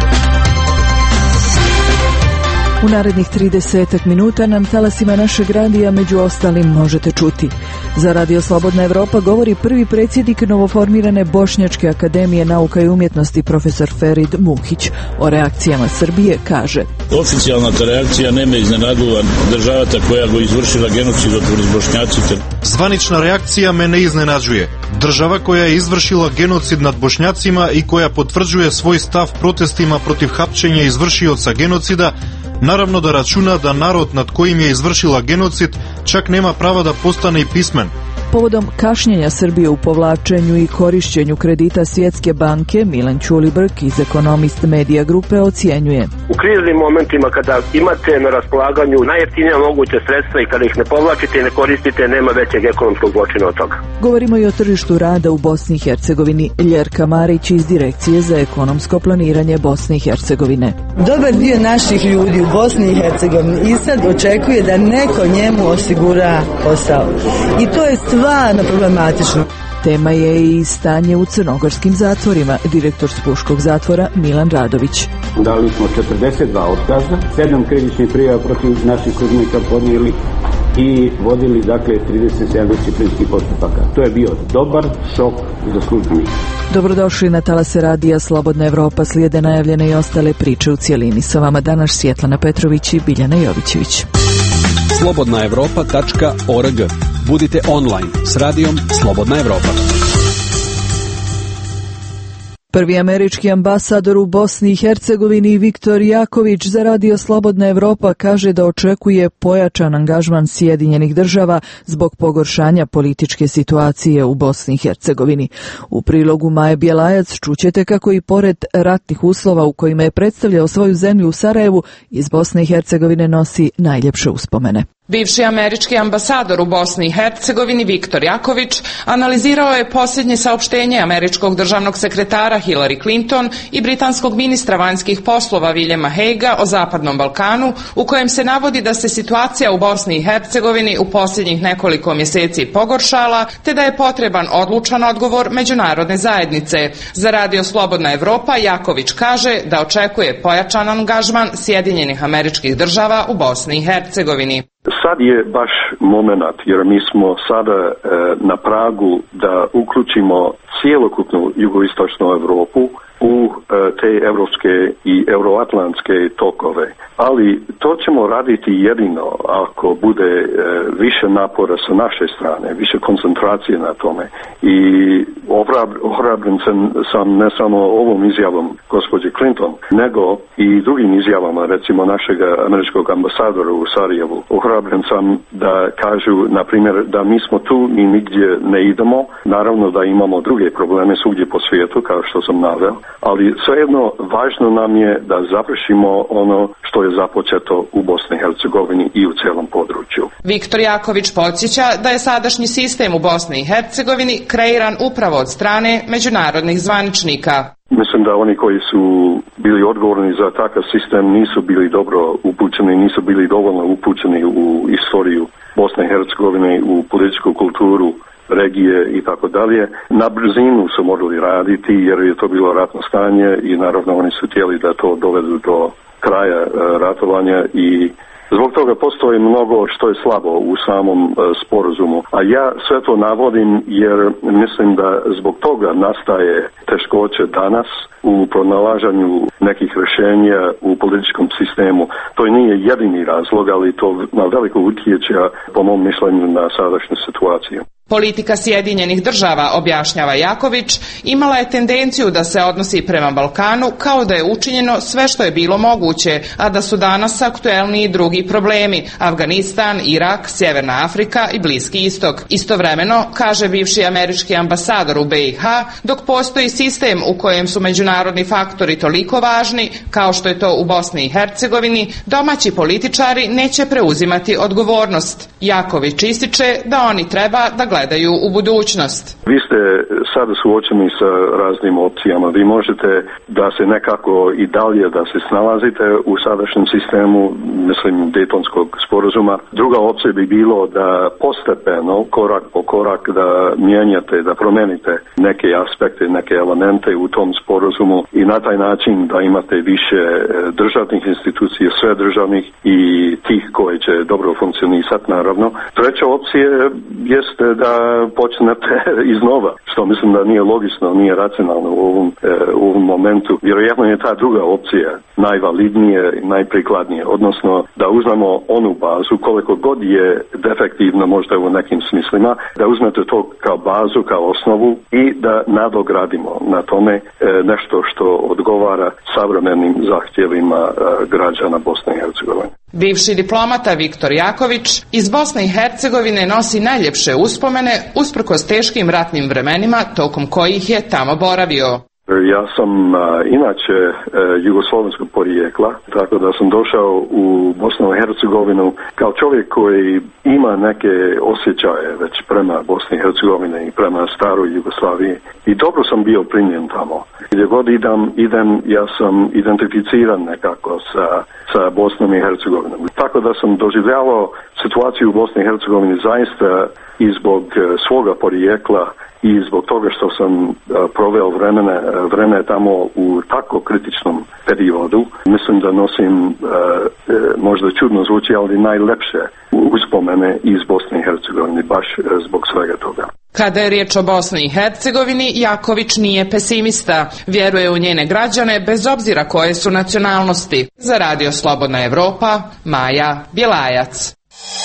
U narednih trideset minuta nam talasima našeg radija među ostalim možete čuti. Za Radio Slobodna Evropa govori prvi predsjednik novoformirane Bošnjačke akademije nauka i umjetnosti profesor Ferid Muhić. O reakcijama Srbije kaže: Oficijalna ta reakcija nema iznenadila državata koja go izvršila genocid od Bošnjaci. Zvanična reakcija me ne iznenađuje. Država koja je izvršila genocid nad Bošnjacima i koja potvrđuje svoj stav protestima protiv hapšenja izvršioca genocida, naravno da računa da narod nad kojim je izvršila genocid čak nema prava da postane i pismen. Povodom kašnjenja Srbije u povlačenju i korišćenju kredita Svjetske banke, Milan Ćulibrk iz Ekonomist Medija grupe ocjenjuje: U kriznim momentima kada imate na raspolaganju najjeftinija moguće sredstva i kada ih ne povlačite i ne koristite, nema većeg ekonomskog zločina od toga. Govorimo i o tržištu rada u Bosni i Hercegovini. Ljerka Marić iz Direkcije za ekonomsko planiranje Bosne i Hercegovine. Dobar dio naših ljudi u Bosni i Hercegovini i sad očekuje da neko njemu osigura posao. I to je stvarno problematično. Tema je i stanje u crnogorskim zatvorima. Direktor Spuškog zatvora Milan Radović. Dali smo četrdeset dva otkaza, sedam krivičnih prijava protiv naših službenika podnijeli i vodili dakle trideset sedam disciplinskih postupaka. To je bio dobar šok za službenike. Dobrodošli na talase radija Slobodna Evropa. Slijede najavljene i ostale priče u cijelini. Sa vama danas Svjetlana Petrović i Biljana Jovićević. slobodna evropa tačka org. Budite online s radijom Slobodna Evropa. Prvi američki ambasador u Bosni i Hercegovini Viktor Jaković za Radio Slobodna Evropa kaže da očekuje pojačan angažman Sjedinjenih država zbog pogoršanja političke situacije u Bosni i Hercegovini. U prilogu Maje Bjelajac čućete kako i pored ratnih uslova u kojima je predstavljao svoju zemlju u Sarajevu, iz Bosne i Hercegovine nosi najljepše uspomene. Bivši američki ambasador u Bosni i Hercegovini Viktor Jaković analizirao je posljednje saopštenje američkog državnog sekretara Hillary Clinton i britanskog ministra vanjskih poslova Williama Haguea o Zapadnom Balkanu, u kojem se navodi da se situacija u Bosni i Hercegovini u posljednjih nekoliko mjeseci pogoršala, te da je potreban odlučan odgovor međunarodne zajednice. Za Radio Slobodna Evropa Jaković kaže da očekuje pojačan angažman Sjedinjenih američkih država u Bosni i Hercegovini. Sad je baš moment, jer mi smo sada e, na pragu da uključimo cijelokupnu jugoistočnu Europu u e, te evropske i euroatlantske tokove. Ali to ćemo raditi jedino ako bude e, više napora sa naše strane, više koncentracije na tome. I ohrabren sam, sam ne samo ovom izjavom gospođe Clinton, nego i drugim izjavama, recimo našeg američkog ambasadora u Sarajevu. Ohrabren sam da kažu, na primjer, da mi smo tu, mi nigdje ne idemo. Naravno da imamo druge probleme svugdje po svijetu, kao što sam naveo, ali svejedno važno nam je da završimo ono što je započeto u Bosni i Hercegovini i u cijelom području. Viktor Jaković podsjeća da je sadašnji sistem u Bosni i Hercegovini kreiran upravo od strane međunarodnih zvaničnika. Mislim da oni koji su bili odgovorni za takav sistem nisu bili dobro upućeni, nisu bili dovoljno upućeni u istoriju Bosne i Hercegovine, u političku kulturu regije i tako dalje. Na brzinu su morali raditi jer je to bilo ratno stanje i naravno oni su htjeli da to dovedu do kraja ratovanja i zbog toga postoji mnogo što je slabo u samom uh, sporazumu. A ja sve to navodim jer mislim da zbog toga nastaje teškoće danas u pronalaženju nekih rješenja u političkom sistemu. To nije jedini razlog, ali to na veliko utječe, po mom mišljenju, na sadašnju situaciju. Politika Sjedinjenih država, objašnjava Jaković, imala je tendenciju da se odnosi prema Balkanu kao da je učinjeno sve što je bilo moguće, a da su danas aktuelni i drugi problemi: Afganistan, Irak, Sjeverna Afrika i Bliski istok. Istovremeno, kaže bivši američki ambasador u B i H, dok postoji sistem u kojem su međunarodni faktori toliko važni, kao što je to u Bosni i Hercegovini, domaći političari neće preuzimati odgovornost. Jaković ističe da oni treba da gledaju u budućnost. Vi ste sada suočeni sa raznim opcijama. Vi možete da se nekako i dalje da se snalazite u sadašnjem sistemu, mislim, Dejtonskog sporazuma. Druga opcija bi bilo da postepeno, korak po korak, da mijenjate, da promenite neke aspekte, neke elemente u tom sporazumu i na taj način da imate više državnih institucija, sve državnih i tih koji će dobro funkcionisati, naravno. Treća opcija jeste da počnete iznova, što mislim da nije logično, nije racionalno u ovom, e, u ovom momentu. Vjerojatno je ta druga opcija najvalidnije i najprikladnije, odnosno da uzmemo onu bazu, koliko god je defektivno možda u nekim smislima, da uzmete to kao bazu, kao osnovu i da nadogradimo na tome e, nešto što odgovara savremenim zahtjevima e, građana Bosne i Hercegovine. Bivši diplomata Viktor Jaković iz Bosne i Hercegovine nosi najljepše uspomene usprkos teškim ratnim vremenima tokom kojih je tamo boravio. Ja sam a, inače e, jugoslovenskog porijekla, tako da sam došao u Bosnu i Hercegovinu kao čovjek koji ima neke osjećaje već prema Bosni i Hercegovine i prema staroj Jugoslaviji i dobro sam bio primljen tamo. Gdje god idem, idem ja sam identificiran nekako sa, sa Bosnom i Hercegovinom. Tako da sam doživljavao situaciju u Bosni i Hercegovini zaista i zbog e, svoga porijekla i zbog toga što sam uh, proveo vremene, vreme tamo u tako kritičnom periodu, mislim da nosim, uh, uh, možda čudno zvuči, ali najlepše uspomene iz Bosne i Hercegovine, baš uh, zbog svega toga. Kada je riječ o Bosni i Hercegovini, Jaković nije pesimista. Vjeruje u njene građane bez obzira koje su nacionalnosti. Za Radio Slobodna Evropa, Maja Bjelajac.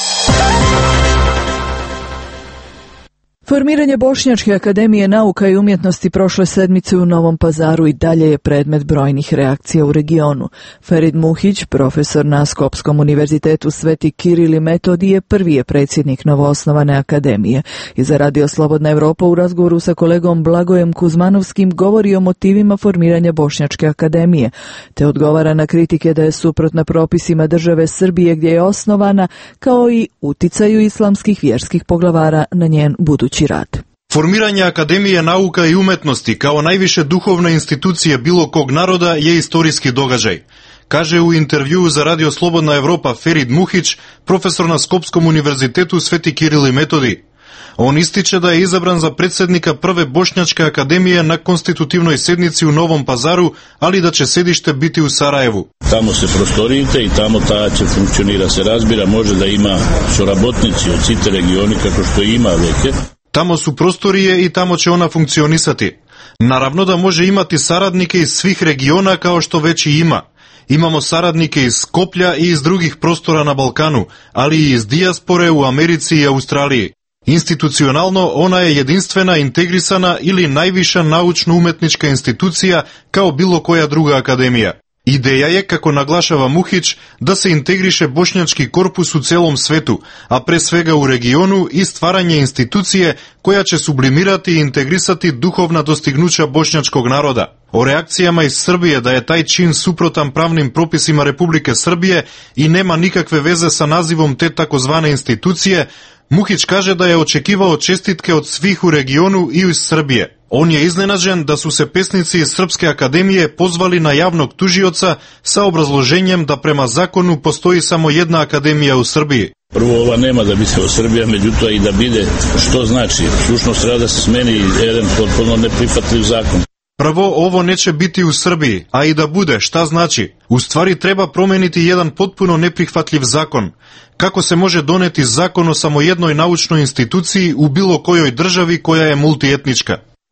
Formiranje Bošnjačke akademije nauka i umjetnosti prošle sedmice u Novom Pazaru i dalje je predmet brojnih reakcija u regionu. Ferid Muhić, profesor na Skopskom univerzitetu Sveti Kiril i Metodij, je prvi je predsjednik novoosnovane akademije. I za Radio Slobodna Evropa u razgovoru sa kolegom Blagojem Kuzmanovskim govori o motivima formiranja Bošnjačke akademije, te odgovara na kritike da je suprotna propisima države Srbije gdje je osnovana, kao i uticaju islamskih vjerskih poglavara na njen budući rad. Formiranje Akademije nauka i umetnosti kao najviše duhovne institucije bilo kog naroda je istorijski događaj, kaže u intervjuu za Radio Slobodna Evropa Ferid Muhić, profesor na Skopskom univerzitetu Sveti Kiril i Metodij. On ističe da je izabran za predsjednika prve Bošnjačke akademije na konstitutivnoj sednici u Novom Pazaru, ali da će sedište biti u Sarajevu. Tamo se prostorite i tamo ta će funkcionira, se razbira, može da ima sorabotnici od cite regioni kako što ima veke. Tamo su prostorije i tamo će ona funkcionisati. Naravno da može imati saradnike iz svih regiona kao što već i ima. Imamo saradnike iz Skoplja i iz drugih prostora na Balkanu, ali i iz dijaspore u Americi i Australiji. Institucionalno ona je jedinstvena, integrisana ili najviša naučno-umetnička institucija kao bilo koja druga akademija. Ideja je, kako naglašava Muhić, da se integriše bošnjački korpus u celom svetu, a pre svega u regionu, i stvaranje institucije koja će sublimirati i integrisati duhovna dostignuća bošnjačkog naroda. O reakcijama iz Srbije da je taj čin suprotan pravnim propisima Republike Srbije i nema nikakve veze sa nazivom te takozvane institucije, Muhić kaže da je očekivao čestitke od svih u regionu i iz Srbije. On je iznenađen da su se pesnici iz Srpske akademije pozvali na javnog tužioca sa obrazloženjem da prema zakonu postoji samo jedna akademija u Srbiji. Prvo, ova nema da bide o Srbija, međutim i da bide što znači. Slušnost treba da se smeni jedan potpuno neprihvatljiv zakon. Prvo, ovo neće biti u Srbiji, a i da bude, šta znači? U stvari treba promeniti jedan potpuno neprihvatljiv zakon. Kako se može doneti zakon o samo jednoj naučnoj instituciji u bilo kojoj državi koja je multietnička?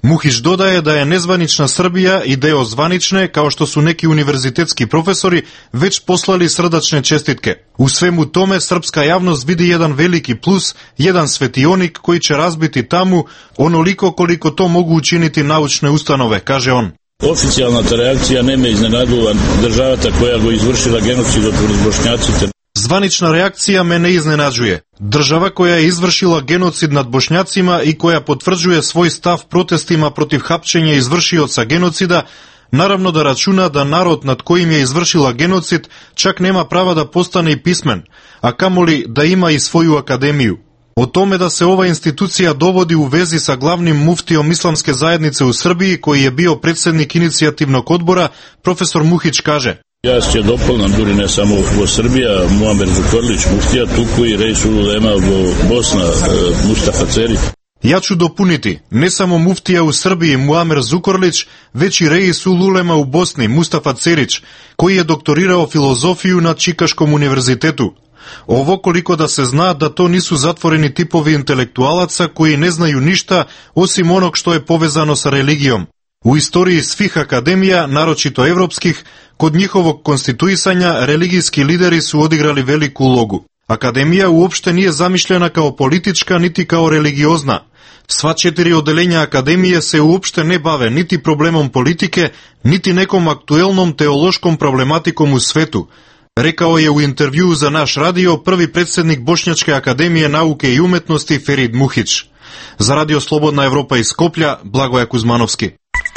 Muhić dodaje da je nezvanična Srbija i deo zvanične, kao što su neki univerzitetski profesori, već poslali srdačne čestitke. U svemu tome srpska javnost vidi jedan veliki plus, jedan svetionik koji će razbiti tamu onoliko koliko to mogu učiniti naučne ustanove, kaže on. Oficijalna ta reakcija ne me iznenadila, državata koja go izvršila genocid od Bošnjacite. Zvanična reakcija me ne iznenađuje. Država koja je izvršila genocid nad Bošnjacima i koja potvrđuje svoj stav protestima protiv hapšenja izvršioca genocida, naravno da računa da narod nad kojim je izvršila genocid čak nema prava da postane i pismen, a kamoli da ima i svoju akademiju. O tome da se ova institucija dovodi u vezi sa glavnim muftijom islamske zajednice u Srbiji, koji je bio predsjednik inicijativnog odbora, profesor Muhić kaže: Ja se doполнам дури не само во Србија, Муамер Зукорлиć muftija, tuku i Reisul Ulema Bosna, Mustafa Cerić. Ja ću dopuniti, ne samo muftija u Srbiji Muamer Zukorlić, već i Reisul Ulema u Bosni Mustafa Cerić, koji je doktorirao filozofiju na Čikaškom univerzitetu. Ovo koliko da se zna da to nisu zatvoreni tipovi intelektualaca koji ne znaju ništa osim onog što je povezano sa religijom. U istoriji svih akademija, naročito evropskih, kod njihovog konstituisanja religijski lideri su odigrali veliku ulogu. Akademija uopšte nije zamišljena kao politička niti kao religiozna. Sva četiri odelenja akademije se uopšte ne bave niti problemom politike, niti nekom aktuelnom teološkom problematikom u svetu, rekao je u intervjuu za naš radio prvi predsjednik Bošnjačke akademije nauke i umetnosti Ferid Muhić. Za Radio Slobodna Evropa iz Skoplja, Blagoje Kuzmanovski.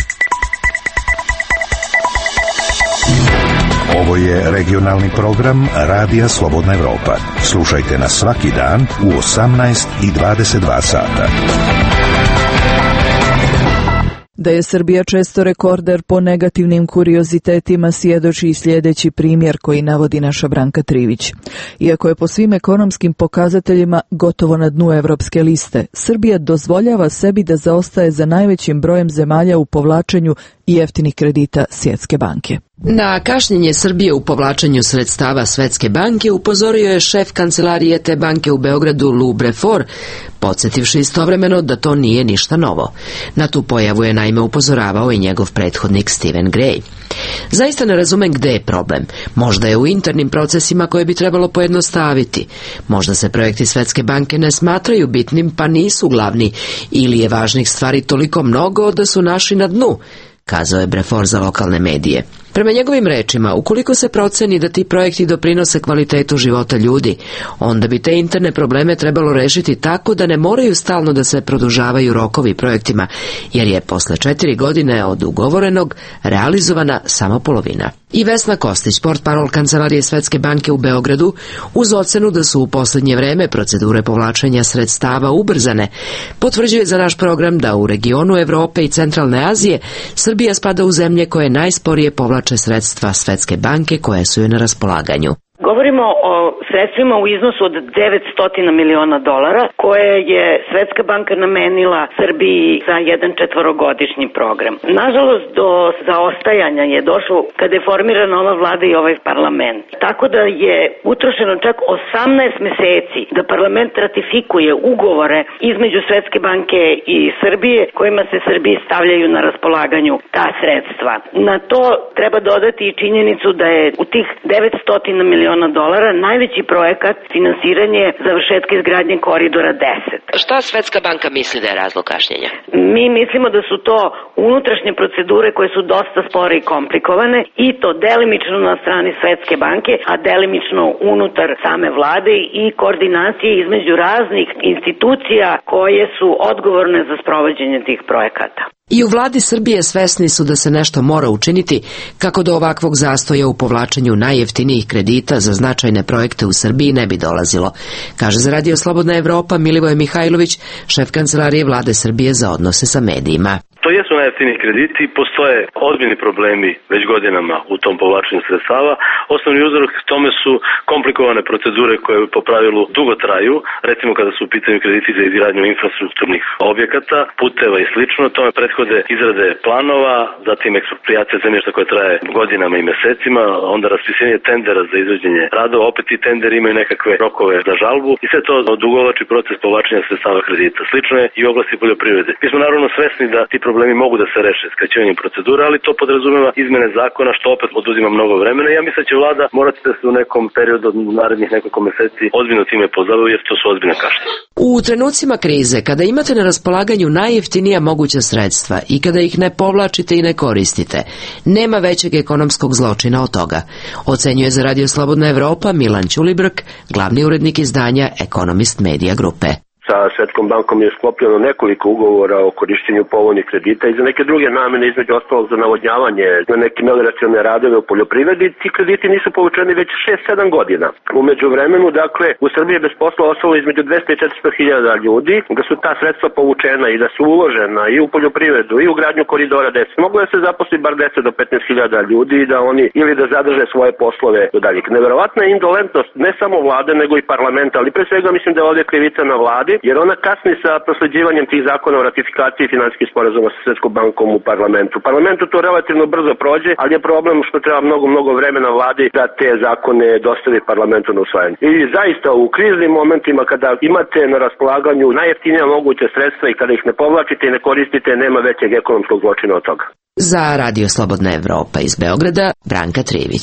Ovo je regionalni program Radija Slobodna Evropa. Slušajte nas svaki dan u osamnaest i dvadeset dva sata. Da je Srbija često rekorder po negativnim kuriozitetima svjedoči i sljedeći primjer koji navodi naša Branka Trivić. Iako je po svim ekonomskim pokazateljima gotovo na dnu evropske liste, Srbija dozvoljava sebi da zaostaje za najvećim brojem zemalja u povlačenju jeftinih kredita Svjetske banke. Na kašnjenje Srbije u povlačenju sredstava Svetske banke upozorio je šef kancelarije te banke u Beogradu Lou Brefort, podsjetivši istovremeno da to nije ništa novo. Na tu pojavu je naime upozoravao i njegov prethodnik Steven Gray. Zaista ne razumem gde je problem. Možda je u internim procesima koje bi trebalo pojednostaviti. Možda se projekti Svetske banke ne smatraju bitnim pa nisu glavni, ili je važnih stvari toliko mnogo da su naši na dnu, kazao je Brefort za lokalne medije. Prema njegovim rečima, ukoliko se proceni da ti projekti doprinose kvalitetu života ljudi, onda bi te interne probleme trebalo rešiti tako da ne moraju stalno da se produžavaju rokovi projektima, jer je posle četiri godine od ugovorenog realizovana samo polovina. I Vesna Kostić, portparol Kancelarije Svetske banke u Beogradu, uz ocenu da su u posljednje vreme procedure povlačenja sredstava ubrzane, potvrđuje za naš program da u regionu Evrope i Centralne Azije Srbija spada u zemlje koje najsporije povlače sredstva Svetske banke koje su joj na raspolaganju. Govorimo o sredstvima u iznosu od devetsto miliona dolara koje je Svetska banka namenila Srbiji za jedan četvorogodišnji program. Nažalost, do zaostajanja je došlo kada je formirana ova vlada i ovaj parlament. Tako da je utrošeno čak osamnaest meseci da parlament ratifikuje ugovore između Svetske banke i Srbije kojima se Srbiji stavljaju na raspolaganju ta sredstva. Na to treba dodati i činjenicu da je u tih devetsto miliona dolara najveći projekat finansiranje završetka izgradnje koridora deset. Šta Svetska banka misli da je razlog kašnjenja? Mi mislimo da su to unutrašnje procedure koje su dosta spore i komplikovane i to delimično na strani Svetske banke, a delimično unutar same vlade i koordinacije između raznih institucija koje su odgovorne za sprovođenje tih projekata. I u vladi Srbije svesni su da se nešto mora učiniti kako do ovakvog zastoja u povlačenju najjeftinijih kredita za značajne projekte u Srbiji ne bi dolazilo, kaže za Radio Slobodna Evropa Milivoje Mihajlović, šef kancelarije vlade Srbije za odnose sa medijima. To jesu najjeftiniji krediti, postoje ozbiljni problemi već godinama u tom povlačenju sredstava. Osnovni uzrok tome su komplikovane procedure koje po pravilu dugo traju, recimo kada su u pitanju krediti za izgradnju infrastrukturnih objekata, puteva i slično. Tome prethode izrade planova, zatim eksproprijacija zemljišta koja traje godinama i mesecima, onda raspisivanje tendera za izvođenje radova, opet i tenderi imaju nekakve rokove za žalbu i sve to odugovlači proces povlačenja sredstava kredita. Slično je i u oblasti poljoprivrede. Mi smo naravno svesni da ti problemi problemi mogu da se reše skraćivanjem procedura, ali to podrazumeva izmene zakona, što opet oduzima mnogo vremena. Ja mislim da će vlada morati da se u nekom periodu od narednih nekoliko meseci ozbiljno time pozabavi, jer to su ozbiljne kašnjenja. U trenucima krize, kada imate na raspolaganju najjeftinija moguća sredstva i kada ih ne povlačite i ne koristite, nema većeg ekonomskog zločina od toga, ocenjuje za Radio Slobodna Evropa Milan Ćulibrk, glavni urednik izdanja Economist Media Grupe. Sa Svetskom bankom je sklopljeno nekoliko ugovora o korišćenju povoljnih kredita i za neke druge namene, između ostalog za navodnjavanje, za neke melioracione radove u poljoprivredi. Ti krediti nisu povučeni već šest sedam godina. U međuvremenu, dakle, u Srbiji je bez posla ostalo između dvesta i četiristo hiljada ljudi, da su ta sredstva povučena i da su uložena i u poljoprivredu i u gradnju koridora deset. Moglo je se zaposli bar deset do petnaest hiljada ljudi i da oni ili da zadrže svoje poslove do daljeg. Neverovatna je indolentnost ne samo vlade, nego i parlamenta, ali pre svega mislim da je ovdje krivica na vladi, jer ona kasni sa prosleđivanjem tih zakona o ratifikaciji finansijskih sporazuma sa Svetskom bankom u parlamentu. U parlamentu to relativno brzo prođe, ali je problem što treba mnogo, mnogo vremena vladi da te zakone dostavi parlamentu na usvajanje. I zaista u kriznim momentima kada imate na raspolaganju najjeftinija moguće sredstva i kada ih ne povlačite i ne koristite, nema većeg ekonomskog zločina od toga. Za Radio Slobodna Evropa iz Beograda, Branka Trivić.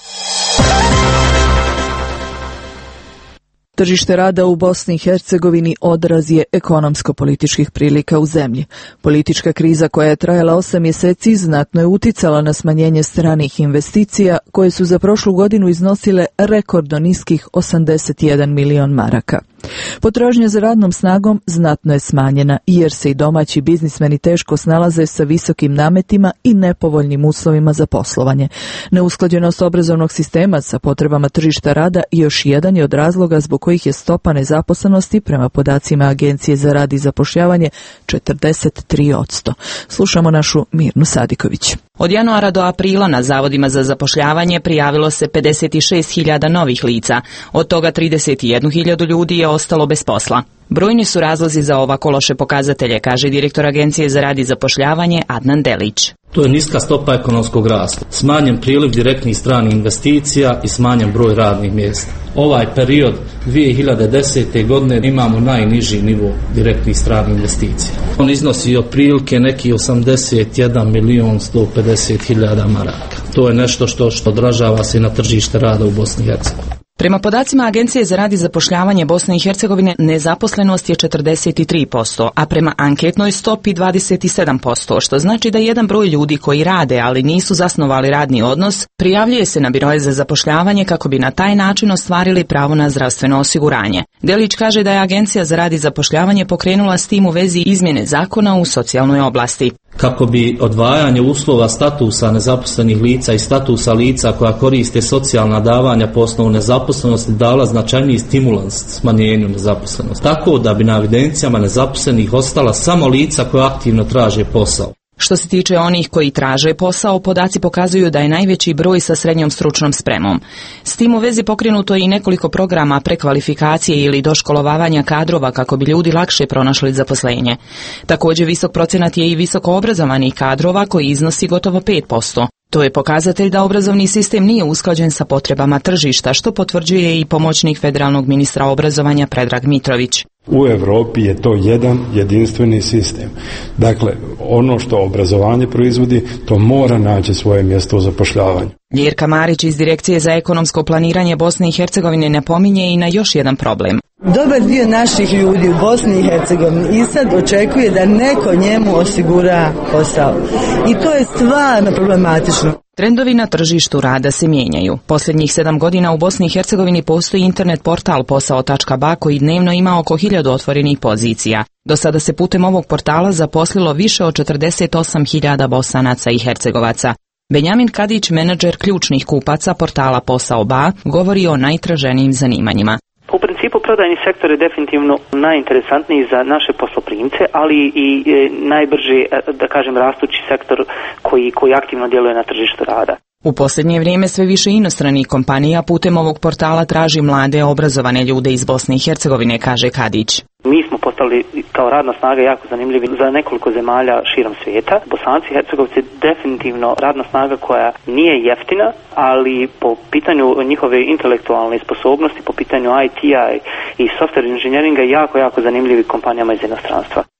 Tržište rada u Bosni i Hercegovini odraz je ekonomsko-političkih prilika u zemlji. Politička kriza koja je trajala osam mjeseci znatno je uticala na smanjenje stranih investicija koje su za prošlu godinu iznosile rekordno niskih osamdeset jedan milion maraka. Potražnja za radnom snagom znatno je smanjena jer se i domaći biznismeni teško snalaze sa visokim nametima i nepovoljnim uslovima za poslovanje. Neusklađenost obrazovnog sistema sa potrebama tržišta rada još jedan je od razloga zbog kojih je stopa nezaposlenosti prema podacima Agencije za rad i zapošljavanje četrdeset tri posto. Slušamo našu Mirnu Sadiković. Od januara do aprila na zavodima za zapošljavanje prijavilo se pedeset šest hiljada novih lica, od toga trideset jednu hiljadu ljudi je ostalo bez posla. Brojni su razlozi za ovako loše pokazatelje, kaže direktor Agencije za rad i zapošljavanje Adnan Delić. To je niska stopa ekonomskog rasta, smanjen priliv direktnih stranih investicija i smanjen broj radnih mjesta. Ovaj period dvije hiljade desete. godine imamo najniži nivo direktnih stranih investicija. On iznosi otprilike neki osamdeset jedan milion sto pedeset hiljada maraka. To je nešto što, što odražava se na tržište rada u Bosni i Hercegovini. Prema podacima Agencije za rad i zapošljavanje Bosne i Hercegovine nezaposlenost je četrdeset tri posto, a prema anketnoj stopi dvadeset sedam posto, što znači da jedan broj ljudi koji rade, ali nisu zasnovali radni odnos, prijavljuje se na biroje za zapošljavanje kako bi na taj način ostvarili pravo na zdravstveno osiguranje. Delić kaže da je Agencija za rad i zapošljavanje pokrenula s tim u vezi izmjene zakona u socijalnoj oblasti. Kako bi odvajanje uslova statusa nezaposlenih lica i statusa lica koja koriste socijalna davanja po osnovu nezaposlenosti dala značajniji stimulans smanjenju nezaposlenosti. Tako da bi na evidencijama nezaposlenih ostala samo lica koja aktivno traže posao. Što se tiče onih koji traže posao, podaci pokazuju da je najveći broj sa srednjom stručnom spremom. S tim u vezi pokrenuto je i nekoliko programa prekvalifikacije ili doškolovavanja kadrova kako bi ljudi lakše pronašli zaposlenje. Također visok procenat je i visoko obrazovanih kadrova koji iznosi gotovo pet posto. To je pokazatelj da obrazovni sistem nije usklađen sa potrebama tržišta, što potvrđuje i pomoćnik federalnog ministra obrazovanja Predrag Mitrović. U Europi je to jedan jedinstveni sistem. Dakle, ono što obrazovanje proizvodi, to mora naći svoje mjesto u zapošljavanju. Ljerka Marić iz Direkcije za ekonomsko planiranje Bosne i Hercegovine napominje i na još jedan problem. Dobar dio naših ljudi u Bosni i Hercegovini i sad očekuje da neko njemu osigura posao. I to je stvarno problematično. Trendovi na tržištu rada se mijenjaju. Posljednjih sedam godina u Bosni i Hercegovini postoji internet portal posao tačka ba koji dnevno ima oko hiljadu otvorenih pozicija. Do sada se putem ovog portala zaposlilo više od četrdeset osam hiljada Bosanaca i Hercegovaca. Benjamin Kadić, menadžer ključnih kupaca portala Posao ba, govori o najtraženijim zanimanjima. U principu prodajni sektor je definitivno najinteresantniji za naše posloprimce, ali i najbrži, da kažem, rastući sektor koji, koji aktivno djeluje na tržištu rada. U posljednje vrijeme sve više inostranih kompanija putem ovog portala traži mlade obrazovane ljude iz Bosne i Hercegovine, kaže Kadić. Mi smo postali kao radna snaga jako zanimljivi za nekoliko zemalja širom svijeta. Bosanci i Hercegovci definitivno radna snaga koja nije jeftina, ali po pitanju njihove intelektualne sposobnosti, po pitanju I T-a i software inženjeringa jako, jako zanimljivi kompanijama iz inostranstva.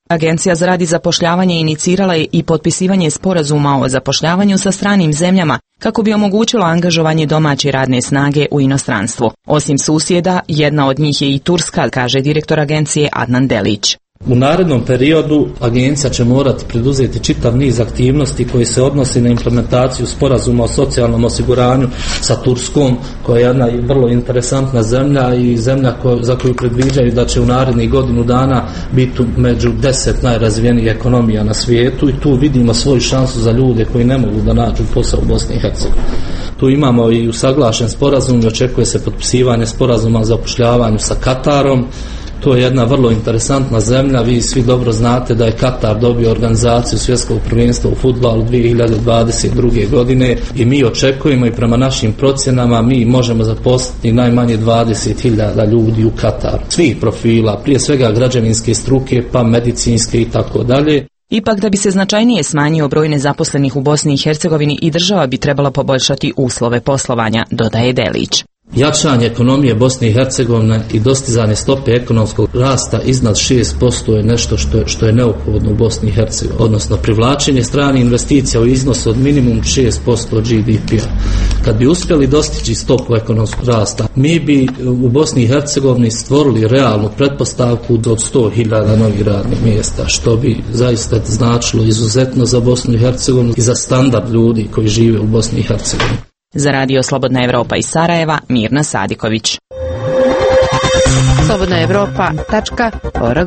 Agencija za rad i zapošljavanje inicirala je i potpisivanje sporazuma o zapošljavanju sa stranim zemljama kako bi omogućila angažovanje domaće radne snage u inostranstvu. Osim susjeda, jedna od njih je i Turska, kaže direktor agencije Adnan Delić. U narednom periodu agencija će morati preduzeti čitav niz aktivnosti koji se odnosi na implementaciju sporazuma o socijalnom osiguranju sa Turskom, koja je jedna vrlo interesantna zemlja i zemlja ko, za koju predviđaju da će u narednih godinu dana biti među deset najrazvijenijih ekonomija na svijetu i tu vidimo svoju šansu za ljude koji ne mogu da nađu posao u Bosni i Hercegovini. Tu imamo i usaglašen sporazum i očekuje se potpisivanje sporazuma o zapošljavanju sa Katarom. To je jedna vrlo interesantna zemlja. Vi svi dobro znate da je Katar dobio organizaciju svjetskog prvenstva u fudbalu dvije hiljade dvadeset druge. godine i mi očekujemo i prema našim procjenama mi možemo zaposliti najmanje dvadeset hiljada ljudi u Kataru. Svih profila, prije svega građevinske struke, pa medicinske i tako dalje. Ipak, da bi se značajnije smanjio broj nezaposlenih u Bosni i Hercegovini, i država bi trebala poboljšati uslove poslovanja, dodaje Delić. Jačanje ekonomije Bosne i Hercegovine i dostizanje stope ekonomskog rasta iznad šest posto je nešto što je, što je neophodno u Bosni i Hercegovini, odnosno privlačenje stranih investicija u iznosu od minimum šest posto G D P-a. Kad bi uspjeli dostići stopu ekonomskog rasta, mi bi u Bosni i Hercegovini stvorili realnu pretpostavku od sto hiljada novih radnih mjesta, što bi zaista značilo izuzetno za Bosnu i Hercegovinu i za standard ljudi koji žive u Bosni i Hercegovini. Za radio Slobodna Evropa iz Sarajeva, Mirna Sadiković. slobodna evropa tačka org.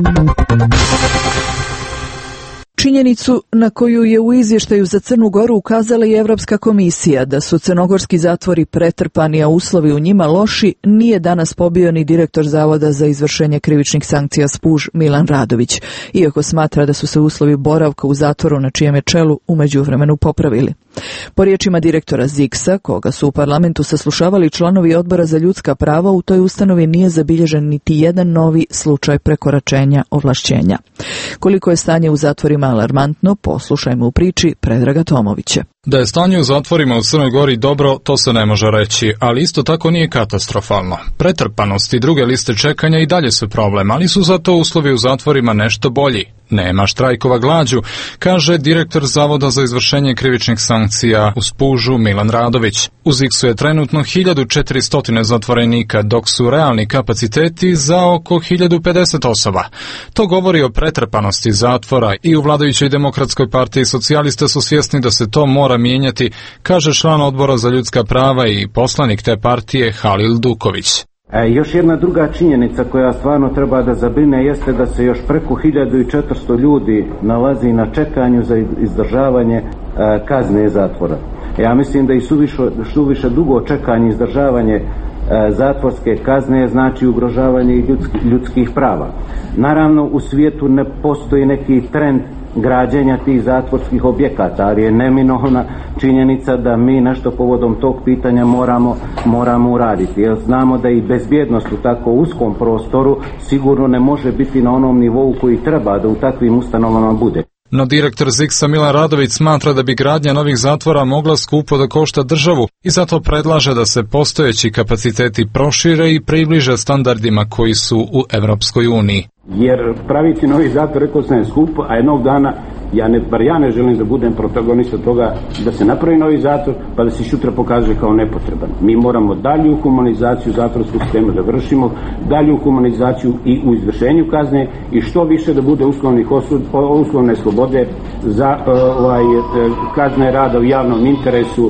Činjenicu na koju je u izvještaju za Crnu Goru ukazala i Evropska komisija da su crnogorski zatvori pretrpani, a uslovi u njima loši, nije danas pobio ni direktor Zavoda za izvršenje krivičnih sankcija Spuž Milan Radović, iako smatra da su se uslovi boravka u zatvoru na čijem je čelu u međuvremenu popravili. Po riječima direktora Ziksa, koga su u parlamentu saslušavali članovi Odbora za ljudska prava, u toj ustanovi nije zabilježen niti jedan novi slučaj prekoračenja ovlašćenja. Koliko je stanje u zatvorima alarmantno, poslušajmo u priči Predraga Tomovića. Da je stanje u zatvorima u Crnoj Gori dobro, to se ne može reći, ali isto tako nije katastrofalno. Pretrpanost i druge liste čekanja i dalje su problem, ali su zato uslovi u zatvorima nešto bolji. Nema štrajkova glađu, kaže direktor Zavoda za izvršenje krivičnih sankcija u Spužu Milan Radović. U Ziksu je trenutno hiljadu četiristo zatvorenika, dok su realni kapaciteti za oko hiljadu pedeset osoba. To govori o pretrpanosti zatvora i u vladajućoj Demokratskoj partiji socijalista su svjesni da se to mora mijenjati, kaže član Odbora za ljudska prava i poslanik te partije Halil Duković. E, još jedna druga činjenica koja stvarno treba da zabrine jeste da se još preko hiljadu četiristo ljudi nalazi na čekanju za izdržavanje e, kazne zatvora. Ja mislim da i suviše, suviše dugo čekanje izdržavanje e, zatvorske kazne znači ugrožavanje ljudski, ljudskih prava. Naravno, u svijetu ne postoji neki trend građenja tih zatvorskih objekata, ali je neminovna činjenica da mi nešto povodom tog pitanja moramo, moramo uraditi. Jer znamo da i bezbjednost u tako uskom prostoru sigurno ne može biti na onom nivou koji treba da u takvim ustanovama bude. No direktor Ziksa Milan Radović smatra da bi gradnja novih zatvora mogla skupo da košta državu i zato predlaže da se postojeći kapaciteti prošire i približe standardima koji su u Evropskoj uniji. Jer praviti novi zatvor, rekao sam, je skup, a jednog dana, ja ne, bar ja ne želim da budem protagonista toga da se napravi novi zatvor, pa da se sutra pokaže kao nepotreban. Mi moramo dalju humanizaciju zatvorskog sistema da vršimo, dalju humanizaciju i u izvršenju kazne i što više da bude uslovnih osud, uslovne slobode za ovaj, kazne rada u javnom interesu,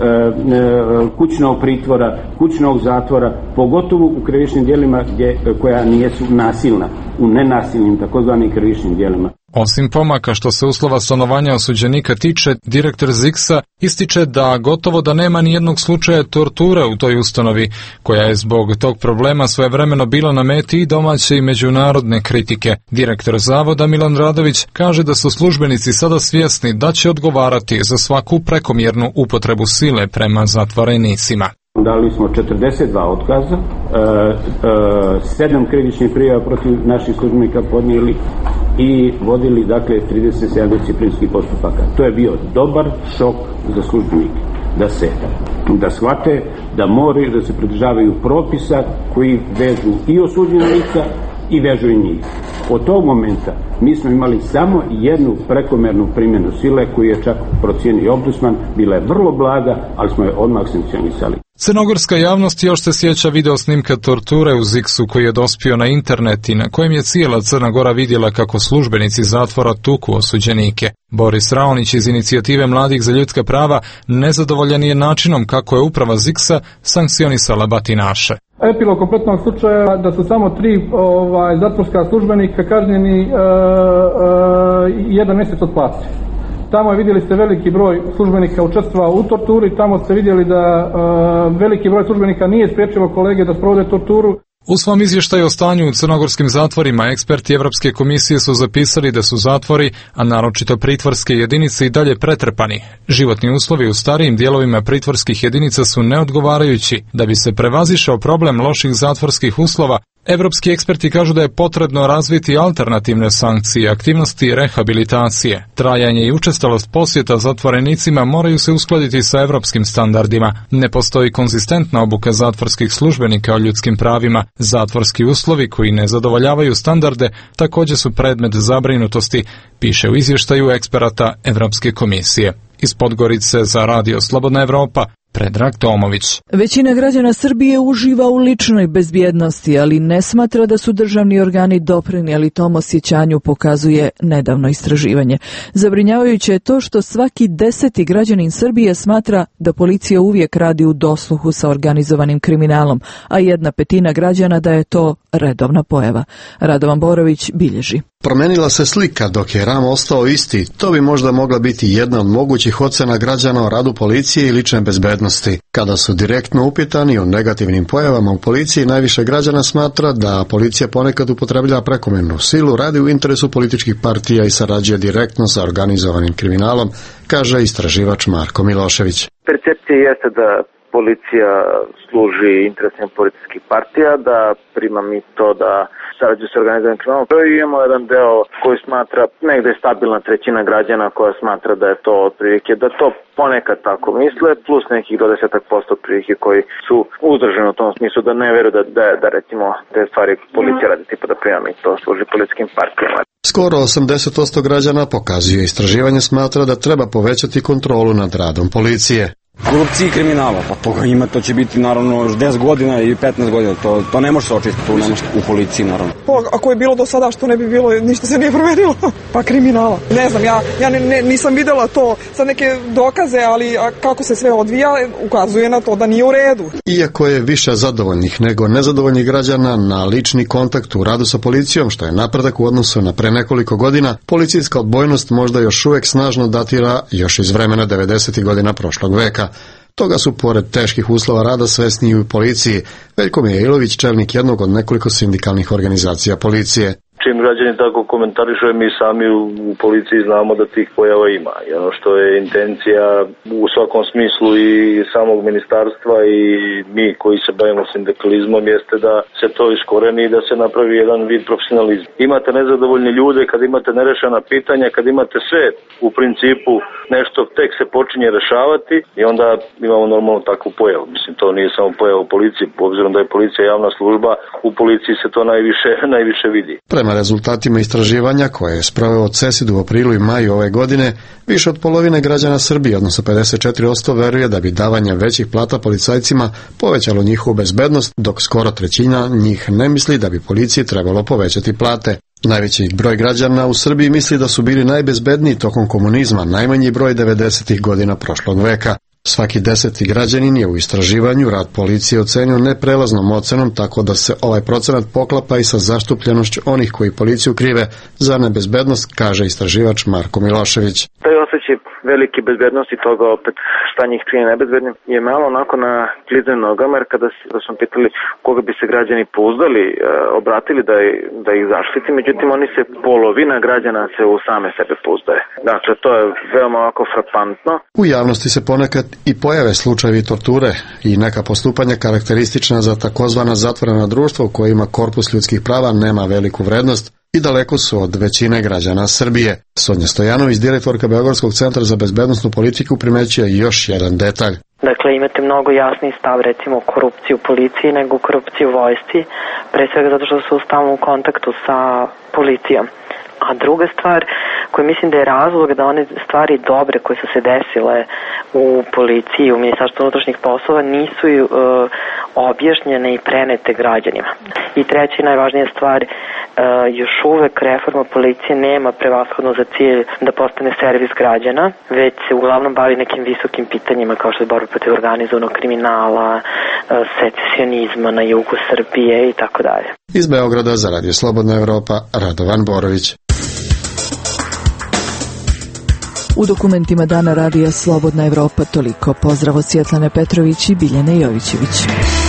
kućnog pritvora, kućnog zatvora, pogotovo u krivičnim djelima gdje, koja nijesu nasilna, u nenasilnim takozvanim krivičnim djelima. Osim pomaka što se uslova stanovanja osuđenika tiče, direktor Ziksa ističe da gotovo da nema ni jednog slučaja torture u toj ustanovi, koja je zbog tog problema svojevremeno bila na meti i domaće i međunarodne kritike. Direktor Zavoda Milan Radović kaže da su službenici sada svjesni da će odgovarati za svaku prekomjernu upotrebu sile prema zatvorenicima. Dali smo četrdeset dva otkaza, sedam krivičnih prijava protiv naših službenika podnijeli i vodili dakle trideset sedam disciplinskih postupaka. To je bio dobar šok za službenike da se da shvate da moraju da se pridržavaju propisa koji vežu i osuđena lica i vežu i njih. Od tog momenta mi smo imali samo jednu prekomernu primjenu sile koju je čak procijenio ombudsman, bila je vrlo blaga, ali smo je odmah sankcionisali. Crnogorska javnost još se sjeća video snimka torture u Ziksu koji je dospio na internet i na kojem je cijela Crna Gora vidjela kako službenici zatvora tuku osuđenike. Boris Raonić iz inicijative Mladih za ljudska prava nezadovoljan je načinom kako je uprava Ziksa sankcionisala batinaše. Epilog kompletnog slučaja da su samo tri ovaj, zatvorska službenika kažnjeni e, e, jedan mjesec od plaće. Tamo je vidjeli ste veliki broj službenika učestvovao u torturi, tamo ste vidjeli da e, veliki broj službenika nije spriječilo kolege da sprovode torturu. U svom izvještaju o stanju u crnogorskim zatvorima eksperti Evropske komisije su zapisali da su zatvori, a naročito pritvorske jedinice i dalje pretrpani. Životni uslovi u starijim dijelovima pritvorskih jedinica su neodgovarajući. Da bi se prevazišao problem loših zatvorskih uslova, evropski eksperti kažu da je potrebno razviti alternativne sankcije, aktivnosti rehabilitacije. Trajanje i učestalost posjeta zatvorenicima moraju se uskladiti sa evropskim standardima. Ne postoji konzistentna obuka zatvorskih službenika o ljudskim pravima. Zatvorski uslovi koji ne zadovoljavaju standarde također su predmet zabrinutosti, piše u izvještaju eksperata Evropske komisije. Iz Podgorice za Radio Slobodna Evropa, Predrag Tomović. Većina građana Srbije uživa u ličnoj bezbjednosti, ali ne smatra da su državni organi doprinijeli tom osjećanju, pokazuje nedavno istraživanje. Zabrinjavajuće je to što svaki deseti građanin Srbije smatra da policija uvijek radi u dosluhu sa organizovanim kriminalom, a jedna petina građana da je to redovna pojava. Radovan Borović bilježi. Promenila se slika dok je ram ostao isti. To bi možda mogla biti jedna od mogućih ocena građana o radu policije i lične bezbednosti. Kada su direktno upitani o negativnim pojavama u policiji, najviše građana smatra da policija ponekad upotrebljava prekomernu silu, radi u interesu političkih partija i sarađuje direktno sa organizovanim kriminalom, kaže istraživač Marko Milošević. Percepcija jeste da policija služi interesima političkih partija, da prima mito, da sarađuje s organizovanim kriminalom. I imamo jedan deo koji smatra, negde je stabilna trećina građana koja smatra da je to otprilike, da to ponekad tako misle, plus nekih do desetak posto otprilike koji su uzdržani u tom smislu da ne veruju da, da, da recimo te stvari policija radi tipa da prima mito, služi političkim partijama. Skoro osamdeset posto građana, pokazuje istraživanje, smatra da treba povećati kontrolu nad radom policije. Korupcije i kriminala, pa toga ima, to će biti naravno deset godina i petnaest godina, to, to ne može se očistiti, to ne može u policiji naravno. Pa, ako je bilo do sada, što ne bi bilo, ništa se nije promenilo, pa kriminala. Ne znam, ja, ja ne, ne, nisam videla to sa neke dokaze, ali kako se sve odvija, ukazuje na to da nije u redu. Iako je više zadovoljnih nego nezadovoljnih građana na lični kontakt u radu sa policijom, što je napredak u odnosu na pre nekoliko godina, policijska odbojnost možda još uvijek snažno datira još iz vremena devedesetih godina prošlog veka. Toga su, pored teških uslova rada, svesni i u policiji. Veljko Mijailović, čelnik jednog od nekoliko sindikalnih organizacija policije. Čim građani tako komentarišu, mi sami u, u policiji znamo da tih pojava ima. I ono što je intencija u svakom smislu i samog ministarstva i mi koji se bavimo sindikalizmom jeste da se to iskoreni i da se napravi jedan vid profesionalizma. Imate nezadovoljni ljude kad imate nerešena pitanja, kad imate sve u principu nešto tek se počinje rešavati i onda imamo normalno takvu pojavu. Mislim, to nije samo pojava u policiji, obzirom da je policija javna služba, u policiji se to najviše, najviše vidi. Prema rezultatima istraživanja koje je sproveo CESID u aprilu i maju ove godine, više od polovine građana Srbije, odnosno pedeset četiri posto, veruje da bi davanje većih plata policajcima povećalo njihovu bezbednost, dok skoro trećina njih ne misli da bi policiji trebalo povećati plate. Najveći broj građana u Srbiji misli da su bili najbezbedniji tokom komunizma, najmanji broj devedesetih godina prošlog veka. Svaki deseti građanin je u istraživanju rad policije ocenio neprelaznom ocenom, tako da se ovaj procenat poklapa i sa zaštupljenošću onih koji policiju krive za nebezbednost, kaže istraživač Marko Milošević. Taj osjećaj velike bezbednosti, toga opet šta njih čini nebezbednim, je malo onako na klizne nogama, jer kada smo pitali koga bi se građani pouzdali, obratili da, da ih zaštiti, međutim oni se, polovina građana se u same sebe pouzdaje. Dakle, to je veoma ovako frapantno. U javnosti se ponekad i pojave slučajevi torture i neka postupanja karakteristična za takozvana zatvorena društva u kojima korpus ljudskih prava nema veliku vrednost i daleko su od većine građana Srbije. Sonja Stojanović, direktorka Beogradskog centra za bezbednosnu politiku, primećuje još jedan detalj. Dakle, imate mnogo jasniji stav recimo o korupciji u policiji nego korupciji u vojsci, pre svega zato što su u stalnom kontaktu sa policijom. A druga stvar koja mislim da je razlog da one stvari dobre koje su se desile u policiji, u Ministarstvu unutrašnjih poslova nisu uh, objašnjene i prenete građanima. I treća i najvažnija stvar, uh, još uvek reforma policije nema prevashodno za cilj da postane servis građana, već se uglavnom bavi nekim visokim pitanjima kao što je borba protiv organizovanog kriminala, uh, secesionizma na jugu Srbije i tako dalje. Iz Beograda za Radio Slobodna Evropa, Radovan Borović. U dokumentima Dana radija Slobodna Evropa toliko. Pozdrav od Svjetlane Petrović i Biljane Jovićević.